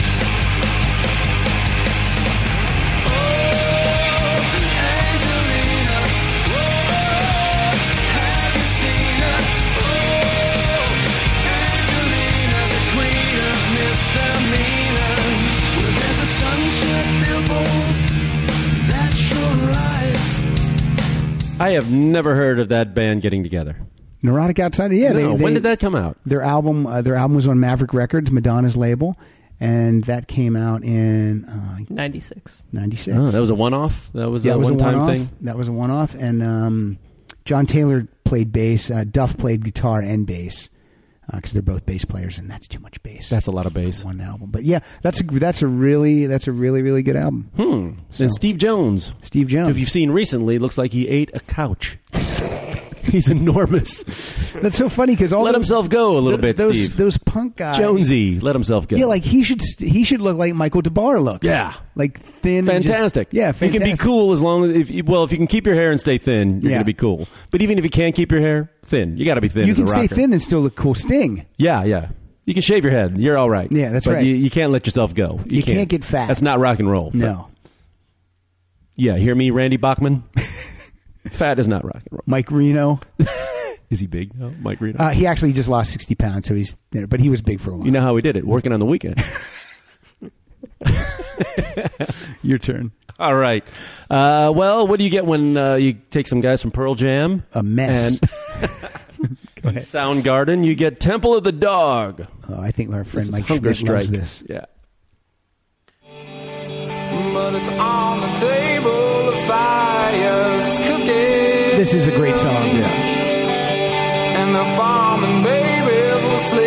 Oh, Angelina. Oh, have you seen her? Oh, Angelina, the queen of misdemeanor. Well, there's a sunset billboard. That's your life. I have never heard of that band getting together. Neurotic Outsider, yeah. No, they, they, when did that come out? Their album, uh, their album was on Maverick Records, Madonna's label, and that came out in uh, ninety-six. ninety-six. Oh, that was a one-off. That was yeah, a it was a one-time one-off. thing. That was a one-off, and um, John Taylor played bass. Uh, Duff played guitar and bass because they're both bass players, and that's too much bass. That's a lot of bass. for one album. But yeah, that's a that's a really that's a really really good album. Hmm. So- And Steve Jones. Steve Jones. If you've seen recently, looks like he ate a couch. He's enormous. That's so funny because all Let those, himself go a little bit, those, Steve. Those punk guys, Jonesy, let himself go. Yeah, like he should st- he should look like Michael DeBar looks. Yeah. like thin, and just- Fantastic. yeah, You fantastic. can be cool as long as if you, well, if you can keep your hair and stay thin, you're Yeah. gonna be cool. But even if you can't keep your hair thin, you got to be thin. You as can a stay rocker. thin and still look cool. Sting. Yeah, yeah. You can shave your head. You're all right. Yeah, that's but right. You, you can't let yourself go. You can't get fat. That's not rock and roll. No, Yeah, hear me, Randy Bachman? Fat is not rock and roll. Mike Reno. Is he big? No, Mike Reno. Uh, he actually just lost sixty pounds, so he's there. But he was big for a while. You know how he did it? Working on the weekend. Your turn. All right. Uh, well, what do you get when uh, you take some guys from Pearl Jam? A mess. And Soundgarden, you get Temple of the Dog. Oh, I think our This friend is Mike Hunger Schmidt loves Strike. this. Yeah. But it's on the table, the fire's cooking. This is a great song. And the farming babies will sleep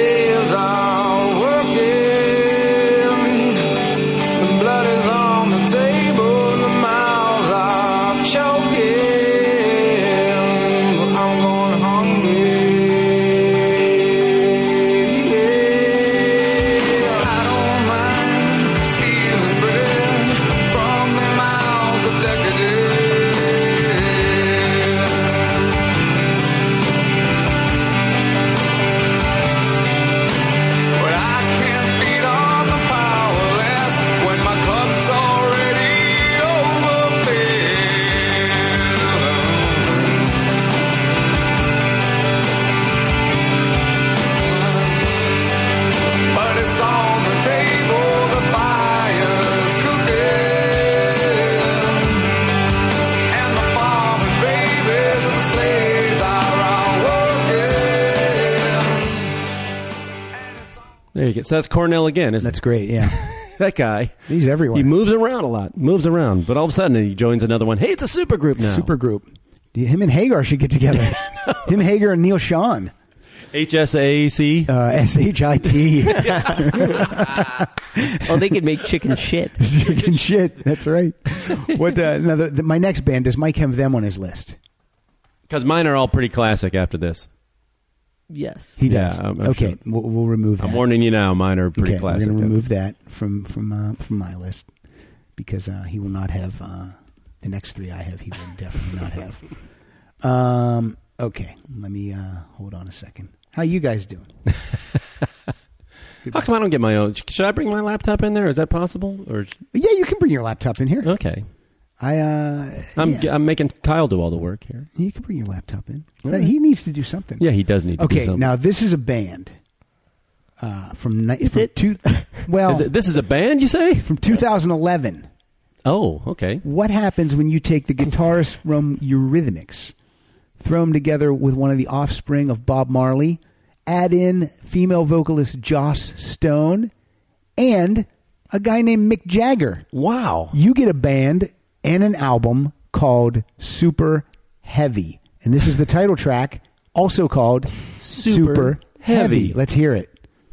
There you go. So that's Cornell again, isn't That's great. Yeah, it? That guy. he's everywhere. He moves around a lot. Moves around. But all of a sudden he joins another one. Hey, it's a super group now. Super group. Him and Hagar should get together. Him, Hagar, and Neil Sean. H S A C. Uh, S H I T. Oh, they could make chicken shit. Chicken shit. That's right. What? Uh, now, the, the, my next band, does Mike have them on his list? Because mine are all pretty classic after this. Yes. He Yeah, does. I'm- I'm okay, sure. we'll, we'll remove that. I'm warning you now. Mine are pretty okay, classic. we're going to remove that from from uh, from my list because uh, he will not have uh, the next three I have. He will definitely not have. Um. Okay. Let me uh, hold on a second. How you guys doing? How come I don't get my own? Should I bring my laptop in there? Is that possible? Or Yeah, you can bring your laptop in here. okay, I. Uh, I'm yeah, I'm making Kyle do all the work here. you can bring your laptop in. All Uh, right. He needs to do something. Yeah, he does need to do Okay. something. Now this is a band. Uh, from ni- Is from it? Two, well, Is it, this is a band, you say? from two thousand eleven. Oh, okay. What happens when you take the guitarist from Eurythmics, throw them together with one of the offspring of Bob Marley, add in female vocalist Joss Stone, and a guy named Mick Jagger? Wow. You get a band and an album called Super Heavy. And this is the title track, also called Super, Heavy. Heavy. Let's hear it.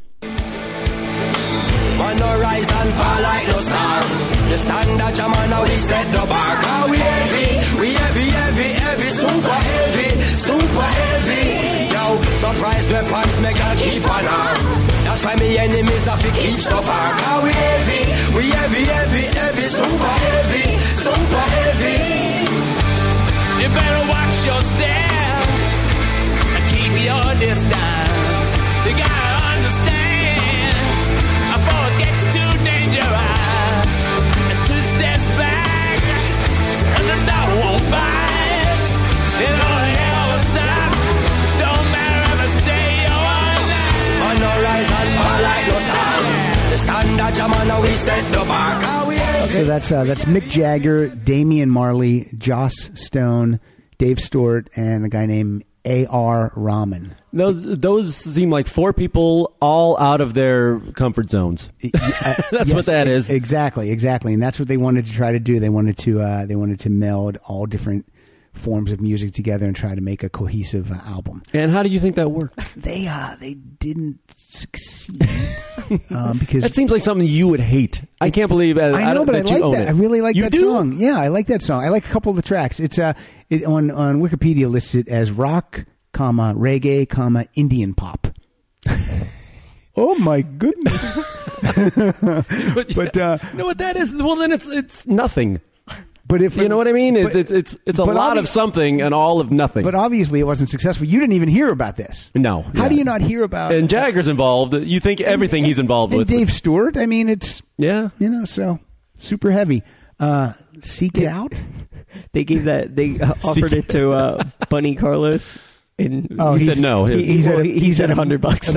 Man no rise and fall like no star. The standard jam and now we set the bar. Cause we heavy, we heavy, heavy, heavy, super heavy, super heavy. Yo, surprise weapons make a keep on arm. That's why me enemies have to keep so far. Cause we heavy, we heavy, heavy, heavy, super heavy, super heavy. You better watch your step and keep your distance. You gotta understand before it gets too dangerous. It's two steps back and the dog won't bite. It only ever stop. Don't matter if it's day or night. Man no rise and fall like no star. The standard jam and now we set the bar. Cause we heavy. So that's uh, that's Mick Jagger, Damian Marley, Joss Stone, Dave Stewart, and a guy named A R Rahman. Those those seem like four people all out of their comfort zones. That's what that e- is. Exactly, exactly, and that's what they wanted to try to do. They wanted to uh, they wanted to meld all different forms of music together and try to make a cohesive uh, album. And how do you think that worked? They uh, they didn't succeed um, because That seems like something you would hate. I can't believe uh, I know, don't- but I that you like own that. it. I really like You that do? song. Yeah, I like that song. I like a couple of the tracks. It's uh, it on on Wikipedia lists it as rock, comma reggae, comma Indian pop. Oh my goodness! But, But, uh, you know what that is? Well, then it's it's nothing. But if You know what I mean? It's but- it's it's, it's a but lot obvi- of something and all of nothing. But obviously, it wasn't successful. You didn't even hear about this. no. How yeah. do you not hear about? And Jagger's involved. You think everything he's involved and with. Dave Stewart. I mean, it's Yeah. you know so super heavy. Uh, Seek It Out. They gave that. They uh, offered it to uh, Bunny Carlos. And Oh, He he's- said no. he, he's well, at a- he, he he's said at a a- hundred bucks.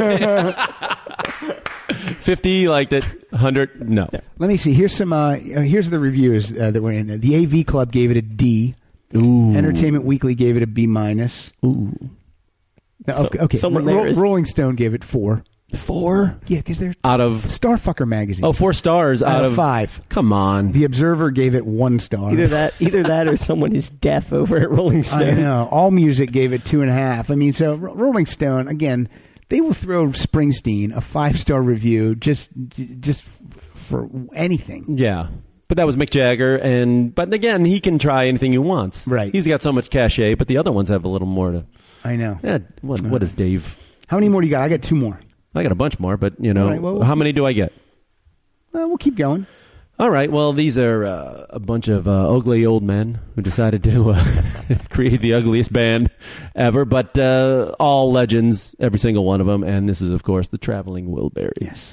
fifty, like that, one hundred, no. Let me see. Here's some. Uh, here's the reviews uh, that were in. The A V Club gave it a D. Ooh. Entertainment Weekly gave it a B minus. Ooh. No, So- okay, okay. someone Ro- there is- Rolling Stone gave it four. Four? Yeah, because they're Out of- Starfucker magazine. Oh, four stars out, out of five. Come on. The Observer gave it one star. either that, either that, or someone is deaf over at Rolling I Stone. know. All Music gave it two and a half. I mean, so Ro- Rolling Stone again. They will throw Springsteen a five star review just just for anything. Yeah. But that was Mick Jagger, and but again, he can try anything he wants. Right. He's got so much cachet, but the other ones have a little more to. I know. Yeah, what, what is Dave? How many more do you got? I got two more. I got a bunch more, but you know, All right, well, how many do I get? Uh, we'll keep going. All right. Well, these are uh, a bunch of uh, ugly old men who decided to uh, create the ugliest band ever, but uh, all legends, every single one of them. And this is, of course, the Traveling Wilburys.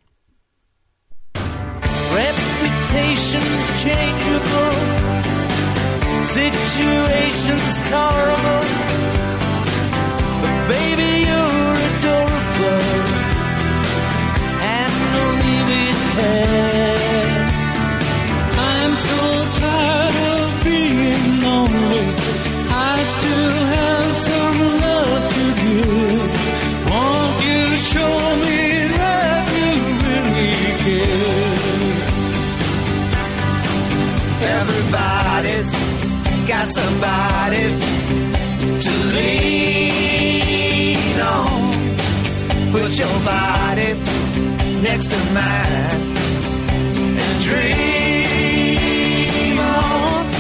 Reputations changeable, situations tolerable. But baby, you're adorable, and leave it there. I'm so tired of being lonely. I still have some love to give. Won't you show me Put your body next to mine and dream on.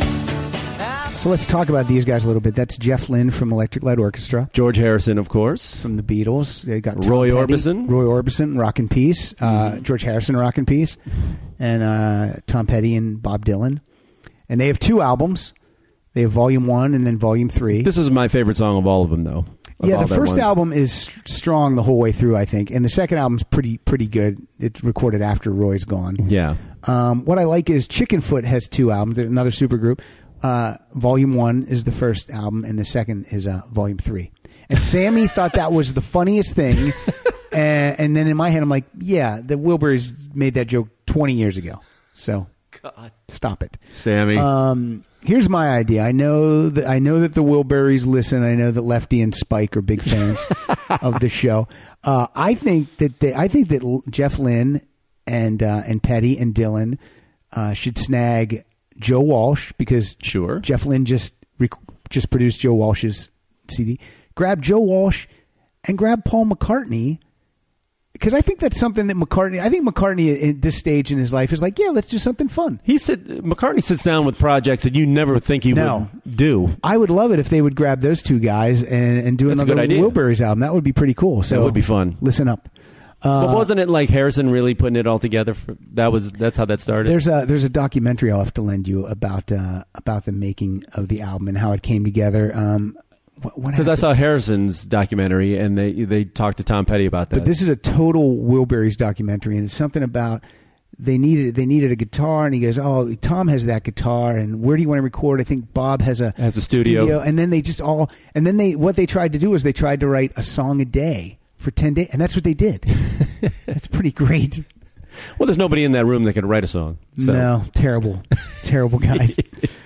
So let's talk about these guys a little bit. That's Jeff Lynne from Electric Light Orchestra. George Harrison, of course. From the Beatles. They got Tom Roy Petty, Orbison. Roy Orbison, Rock in Peace. Uh, Mm-hmm. George Harrison, Rock in Peace. And uh, Tom Petty and Bob Dylan. And they have two albums. They have Volume one and then Volume three. This is my favorite song of all of them, though. Of Yeah, all the their first ones. album is st- strong the whole way through, I think. And the second album's pretty pretty good. It's recorded after Roy's gone. Yeah. Um, what I like is Chickenfoot has two albums. They're another supergroup. Uh, volume one is the first album, and the second is uh, Volume three. And Sammy thought that was the funniest thing. and, and then in my head, I'm like, yeah, the Wilburys made that joke twenty years ago. So God. stop it. Sammy. Um, here's my idea. I know that I know that the Wilburys listen. I know that Lefty and Spike are big fans of the show. Uh, I think that they, I think that L- Jeff Lynne and uh, and Petty and Dylan uh, should snag Joe Walsh because Sure. Jeff Lynne just rec- just produced Joe Walsh's C D. Grab Joe Walsh and grab Paul McCartney. Because I think that's something that McCartney, I think McCartney at this stage in his life is like, yeah, let's do something fun. He said McCartney sits down with projects that you never think he No. would do. I would love it if they would grab those two guys and, and do That's a another good idea. Wilburys album. That would be pretty cool. So would be fun. Listen up. but wasn't it like Harrison really putting it all together? For, that was that's how that started. There's a there's a documentary I'll have to lend you about uh, about the making of the album and how it came together. Um, what Because I happened? saw Harrison's documentary and they they talked to Tom Petty about that. But this is a total Wilburys documentary, and it's something about they needed they needed a guitar, and he goes, "Oh, Tom has that guitar, and where do you want to record?" I think Bob has a Has a studio. and then they just all and then they what they tried to do is they tried to write a song a day for ten days, and that's what they did. That's pretty great. well, there's nobody in that room that could write a song. So. No, terrible, terrible guys.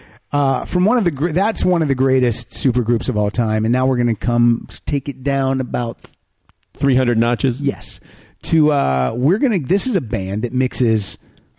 Uh, from one of the gr- that's one of the greatest supergroups of all time, and now we're going to come take it down about three hundred notches. yes to uh, we're gonna. This is a band that mixes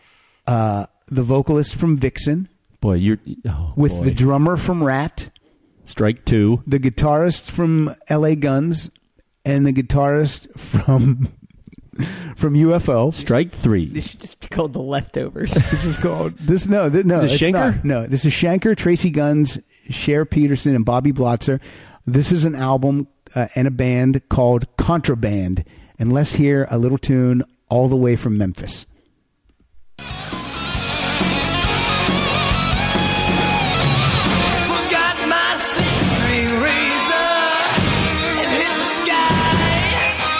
uh, the vocalist from Vixen Boy, you're oh, with boy. the drummer from Rat, Strike two. the guitarist from L A Guns, and the guitarist from from U F O. Strike three. This should just be called The Leftovers. This is called this. No, th- no, Is it it's Schenker? not. No, this is Schenker, Tracy Guns, Cher Peterson, and Bobby Blotzer. This is an album uh, and a band called Contraband. And let's hear a little tune all the way from Memphis. Forgot my six-string razor and hit the sky.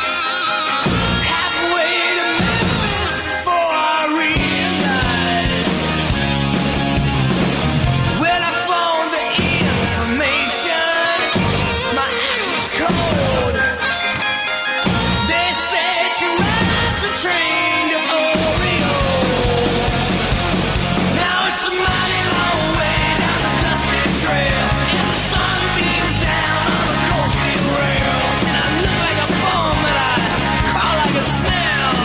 Halfway to Memphis before I realized. When I found the information, my axe was cold. They said she rides the train to Oreo. Now it's a mighty long way down the dusty trail, and the sun beams down on the coastal rail, and I look like a bum and I crawl like a snail,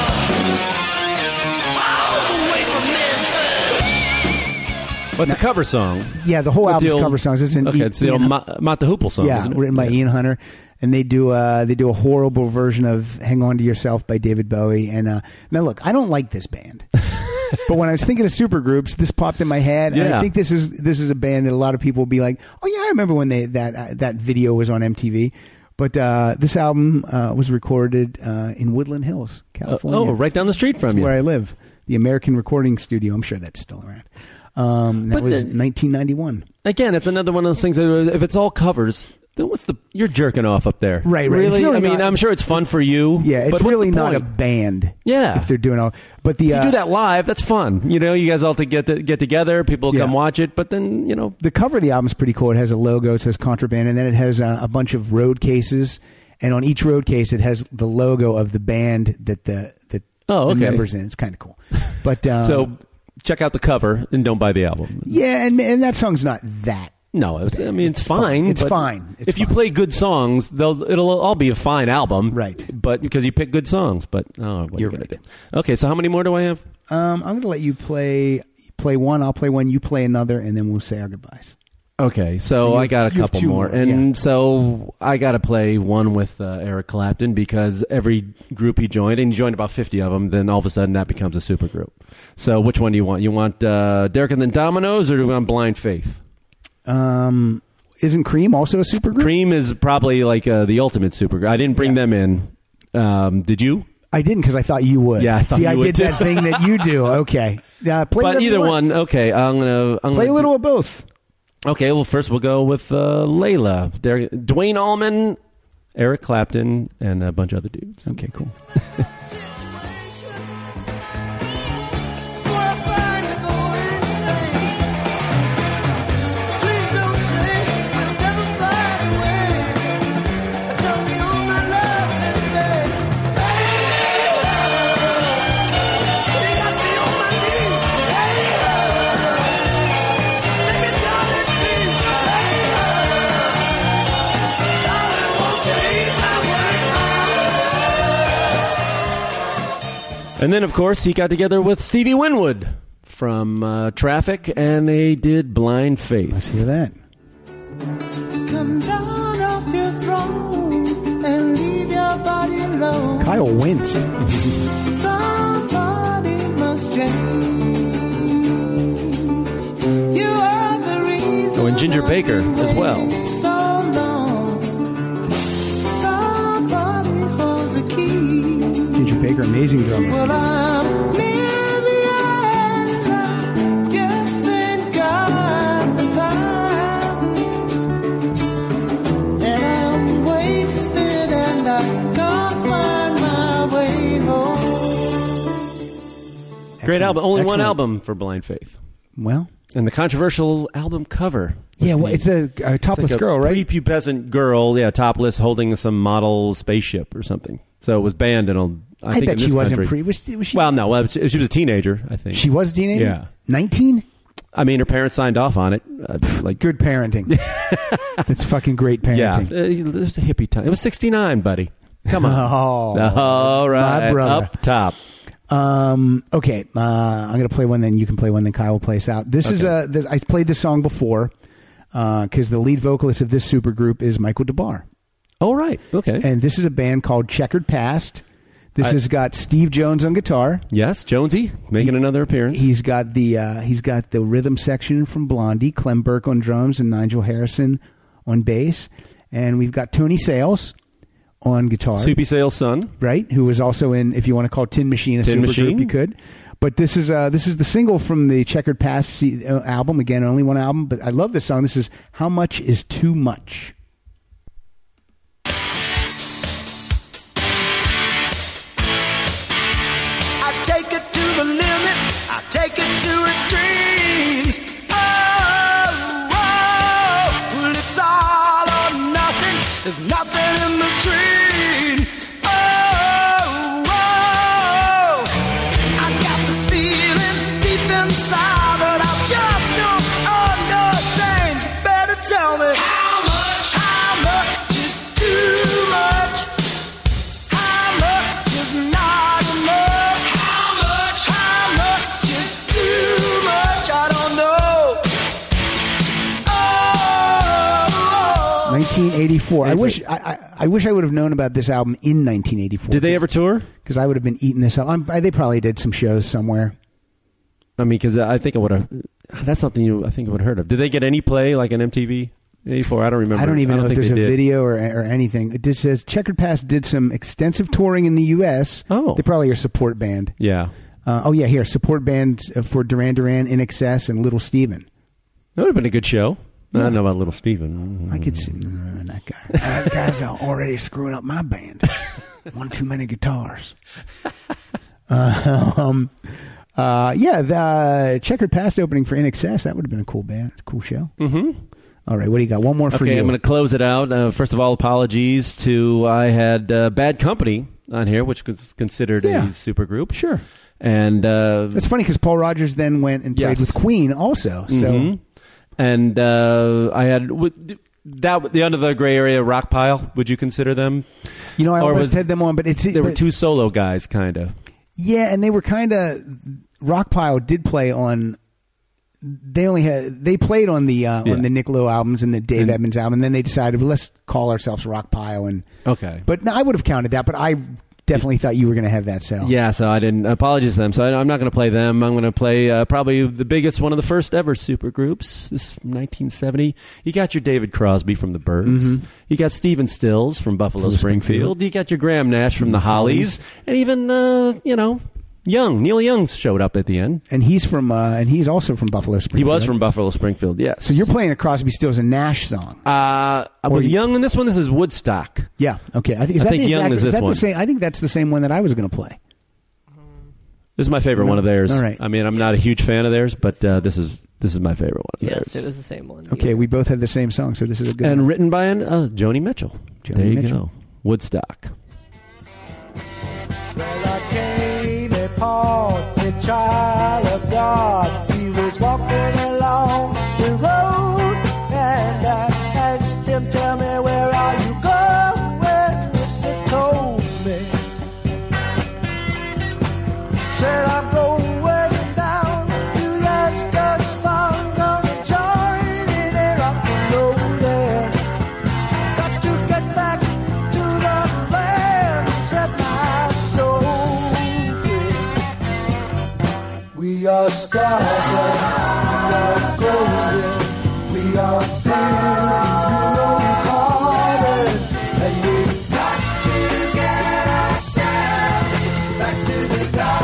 all the way from Memphis. Well, it's a cover song. Yeah, the whole With album's the old- cover songs. It's an Okay, E- it's the Ian- old Mott, Mott the Hoople song. yeah, isn't it? written by Yeah. Ian Hunter, and they do uh, they do a horrible version of "Hang On to Yourself" by David Bowie. And uh, now, look, I don't like this band, but when I was thinking of supergroups, this popped in my head, and I Yeah. think this is this is a band that a lot of people will be like, "Oh yeah, I remember when they that uh, that video was on M T V." But uh, this album uh, was recorded uh, in Woodland Hills, Uh, California. oh, right down the street from That's you. where I live, the American Recording Studio. I'm sure that's still around. Um, that But was the- nineteen ninety-one. Again, it's another one of those things that if it's all covers, then what's the you're jerking off up there? Right, right. It's Really? really I mean, not- I'm sure it's fun for you. Yeah, it's but what's really the not a point? band. Yeah. if they're doing all. But the If you uh, do that live, that's fun. You know, you guys all to get to, get together, people Yeah. come watch it, but then you know, the cover of the album is pretty cool. It has a logo. It says Contraband, and then it has uh, a bunch of road cases. And on each road case, it has the logo of the band that the that Oh, the okay. members in. It's kind of cool. But um, so check out the cover and don't buy the album. yeah, and and that song's not that. No, it's, I mean it's, It's fine. fine. It's but fine. It's if you fine. play good songs, they'll it'll all be a fine album, Right. But because you pick good songs, but oh, what are You're you gonna right. do? Okay, so how many more do I have? Um, I'm going to let you play play one. I'll play one. You play another, and then we'll say our goodbyes. Okay, so, So you I have- got a you have couple two more. more, And so I got to play one with uh, Eric Clapton because every group he joined, and he joined about fifty of them, then all of a sudden that becomes a supergroup. So which one do you want? You want uh, Derek and the Dominoes, or do you want Blind Faith? Um, isn't Cream also a supergroup? Cream is probably like uh, the ultimate supergroup. I didn't bring Yeah. them in. Um, did you? I didn't because I thought you would. Yeah, I thought See, you I would did that too. thing that you do. Okay. Uh, play But whatever you either want. one, okay. I'm gonna I'm Play gonna a little of both. Okay, well, first we'll go with uh, Layla, there, Dwayne Allman, Eric Clapton, and a bunch of other dudes. Okay, cool. Situation before I finally go insane. Please don't say we'll never find a way. Tell me all my love's in vain. Hey, oh, you got me on my knees. Hey, oh, make it darling, please. Hey, oh, darling, won't you ease my work? And then, of course, he got together with Stevie Winwood from uh, Traffic, and they did Blind Faith. Let's hear that. Come down off your throne and leave your body alone. Kyle winced. Somebody must change. You are the reason. Oh, and Ginger Baker as well. So long. Somebody holds the key. Ginger Baker, amazing drummer. Well, I'm merely I just ain't got the time, and I'm wasted, and I can't find my way home. Great Excellent. album. Only one Excellent. album for Blind Faith. Well, And the controversial album cover. yeah, well, it's a, a topless Like a girl, right? prepubescent girl, yeah, topless, holding some model spaceship or something. So it was banned in a, I, I, think bet in she this wasn't country. pre. Was, was she? Well, no, well, she, she was a teenager, I think. she was a teenager. Yeah. nineteen. I mean, her parents signed off on it. Uh, like, Good parenting. That's fucking great yeah, uh, parenting. it was a hippie time. It was sixty-nine, buddy. Come on. Oh, All right, my brother. up top. Um. Okay. Uh, I'm gonna play one. Then you can play one. Then Kyle will play us out. This is Okay. a. This, I played this song before because the lead vocalist of this supergroup is Michael DeBar, All right, okay. and this is a band called Checkered Past. This I- has got Steve Jones on guitar. Yes, Jonesy making another appearance. He's got the uh, he's got the rhythm section from Blondie, Clem Burke on drums, and Nigel Harrison on bass. And we've got Tony Sales on guitar, Soupy Sales' son. right? Who was also in, if you want to call Tin Machine a Tin supergroup, Machine. you could. But this is uh, this is the single from the Checkered Past C- uh, album. Again, only one album, but I love this song. This is How Much Is Too Much. I take it to the limit. I take it to extremes. Oh, oh, well, it's all or nothing. There's nothing in between. Oh, oh, I got this feeling deep inside that I just don't understand. You better tell me how much, how much is too much. How much is not enough? How much? How much is too much? I don't know. Oh, nineteen eighty-four. I wish I, I, I wish I would have known about this album in nineteen eighty-four. Did they ever tour? Because I would have been eating this up. I'm, I, they probably did some shows somewhere. I mean, because I think I would have. That's something you I think I would have heard of. Did they get any play like on M T V? eighty-four. I don't remember. I don't even know if think there's a they did. video or, or anything. It just says Checkered Past did some extensive touring in the U S. Oh. They probably are a support band. Yeah, Uh, oh, yeah, here. Support band for Duran Duran, In Excess, and Little Steven. that would have been a good show. I don't know about Little Steven. I could see uh, that guy. That guy's already screwing up my band. One too many guitars. Uh, um, uh, yeah, the uh, Checkered Past opening for In Excess. That would have been a cool band. It's a cool show. Mm-hmm. All right, what do you got? One more for Okay, you. I'm going to close it out. Uh, first of all, apologies to I had uh, Bad Company on here, which was considered Yeah. a supergroup. Sure. And uh, It's funny because Paul Rogers then went and played Yes. with Queen also. So mhm. and uh, I had would- that the Under the Gray Area Rock Pile. Would you consider them? you know, I Or almost was- had them on, but it's There were but- two solo guys, kind of. Yeah, and they were kind of Rockpile did play on they only had they played on the uh, Yeah. on the Nick Lowe albums and the Dave And- Edmunds album, and then they decided, well, let's call ourselves Rock Pile. And Okay. but no, I would have counted that, but I definitely thought you were going to have that sell. Yeah, so I didn't. Apologies to them. So I, I'm not going to play them. I'm going to play uh, probably the biggest, one of the first ever super groups. This is from nineteen seventy. You got your David Crosby from the Byrds. Mhm. You got Stephen Stills from Buffalo From Springfield. Springfield. You got your Graham Nash from the Hollies. Hollies. And even, uh, you know, Young. Neil Young showed up at the end. And he's from uh, and he's also from Buffalo Springfield. He was right? from Buffalo Springfield, yes. So you're playing a Crosby, Stills, and Nash song. Uh, I Or was you- Young in this one. This is Woodstock. Yeah. Okay. I think, is I that think the Young exact, is this that one. The same, I think that's the same one that I was going to play. This is my favorite one of theirs. All right. I mean, I'm not a huge fan of theirs, but uh, this is this is my favorite one of Yes, theirs. it was the same one. Okay, Yeah. we both have the same song, so this is a good And one. written by an, uh, Joni Mitchell. Joni there you Mitchell. go. Woodstock. Well, I came upon a child of God. He was walking along the road, and I asked him, "Tell me, where are you going?" Yes, he told me. Said, "I'm going down to Leicester's Farm, gonna join in a rock and roll there. Got to get back to the land," said my soul free. We are stars, we are golden, we are pure, and we got to get ourselves back to the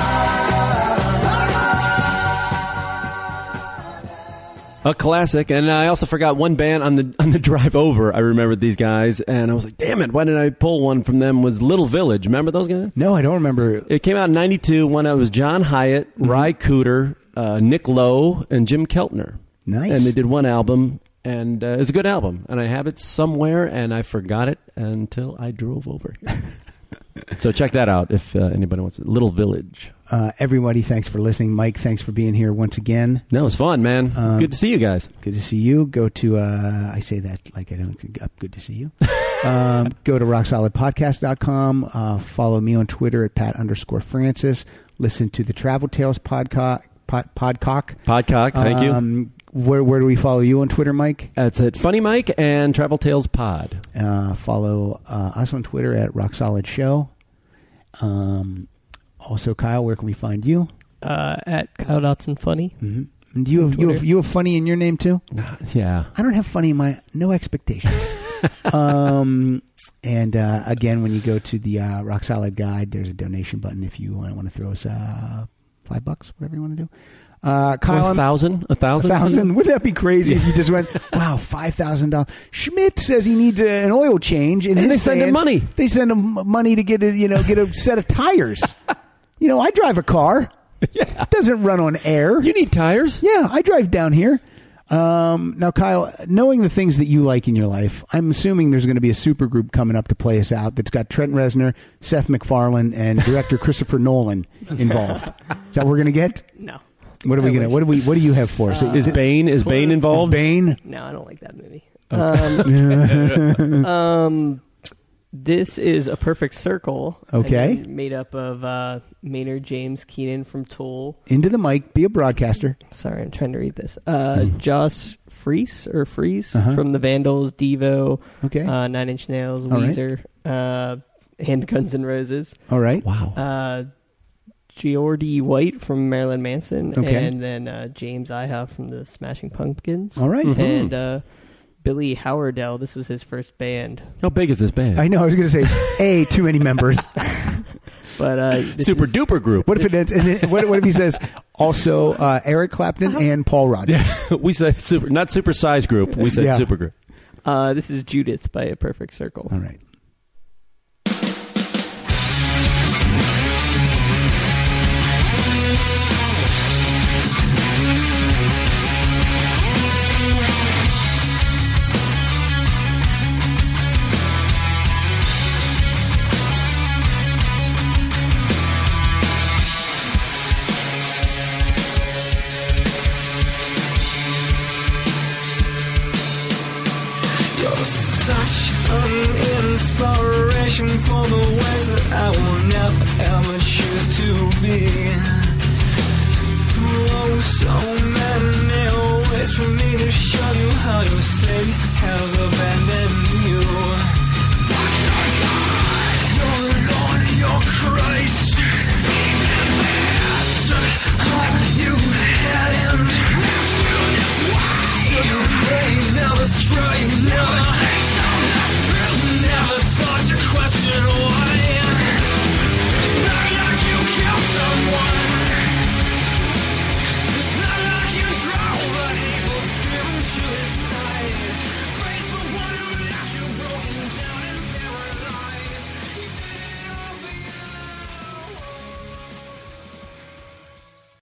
A classic, and I also forgot one band on the on the drive over. I remembered these guys, and I was like, "Damn it! Why didn't I pull one from them?" Was Little Village? Remember those guys? No, I don't remember. It came out in ninety-two. One it was John Hyatt, Mm-hmm. Ry Cooter, uh, Nick Lowe, and Jim Keltner. Nice. And they did one album, and uh, it's a good album. And I have it somewhere, and I forgot it until I drove over here. So check that out if uh, anybody wants it. Little Village. Uh, everybody, thanks for listening. Mike, thanks for being here once again. No, it was fun, man. Um, Good to see you guys. Good to see you. Go to, uh, I say that like I don't, uh, good to see you. um, go to rock solid podcast dot com. Uh, follow me on Twitter at Pat underscore Francis. Listen to the Travel Tales podco- pod, podcock. Podcock, thank you. Um, where, where do we follow you on Twitter, Mike? It's at Funny Mike and Travel Tales Pod. Uh, follow uh, us on Twitter at Rock Solid Show. Um, also, Kyle, where can we find you? Uh, at Kyle Dotson Funny. Mm-hmm. Do you have, you have you have funny in your name too? Yeah. I don't have funny in my no expectations. um, and uh, again, when you go to the uh, Rock Solid Guide, there's a donation button if you want, want to throw us uh, five bucks, whatever you want to do. Uh, Kyle, a I'm- thousand? A thousand? A thousand? Wouldn't that be crazy if you just went, wow, five thousand dollars? Schmidt says he needs a, an oil change, and, And his they send him fans- money. They send him money to get a you know get a set of tires. You know, I drive a car. Yeah. It doesn't run on air. You need tires? Yeah, I drive down here. Um, now, Kyle, knowing the things that you like in your life, I'm assuming there's going to be a super group coming up to play us out that's got Trent Reznor, Seth MacFarlane, and director Christopher Nolan involved. Is that what we're going to get? No. What are we I gonna? wish. What do we? What do you have for us? Is Bane is Bane Close. involved? Bane? No, I don't like that movie. Um, um, this is A Perfect Circle. Okay. Again, made up of uh, Maynard James Keenan from Tool. Into the mic. Be a broadcaster. Sorry, I'm trying to read this. Uh, Josh Freese or Freeze Hmm. Uh-huh. from the Vandals, Devo, Okay. uh, Nine Inch Nails, All right. Weezer, uh, and Guns N' Roses. All right. Wow. Uh, Geordie White from Marilyn Manson, Okay. and then uh, James Iha from the Smashing Pumpkins. All right. Mhm. And uh, Billy Howardell. This was his first band. How big is this band? I know. I was going to say, A, too many members. But uh, this Super is- duper group. What if it ends? And then, what, what if he says also uh, Eric Clapton and Paul Rodgers? we said super, not super size group. We said Yeah. super group. Uh, this is Judith by A Perfect Circle. All right. You're such an inspiration for the ways that I want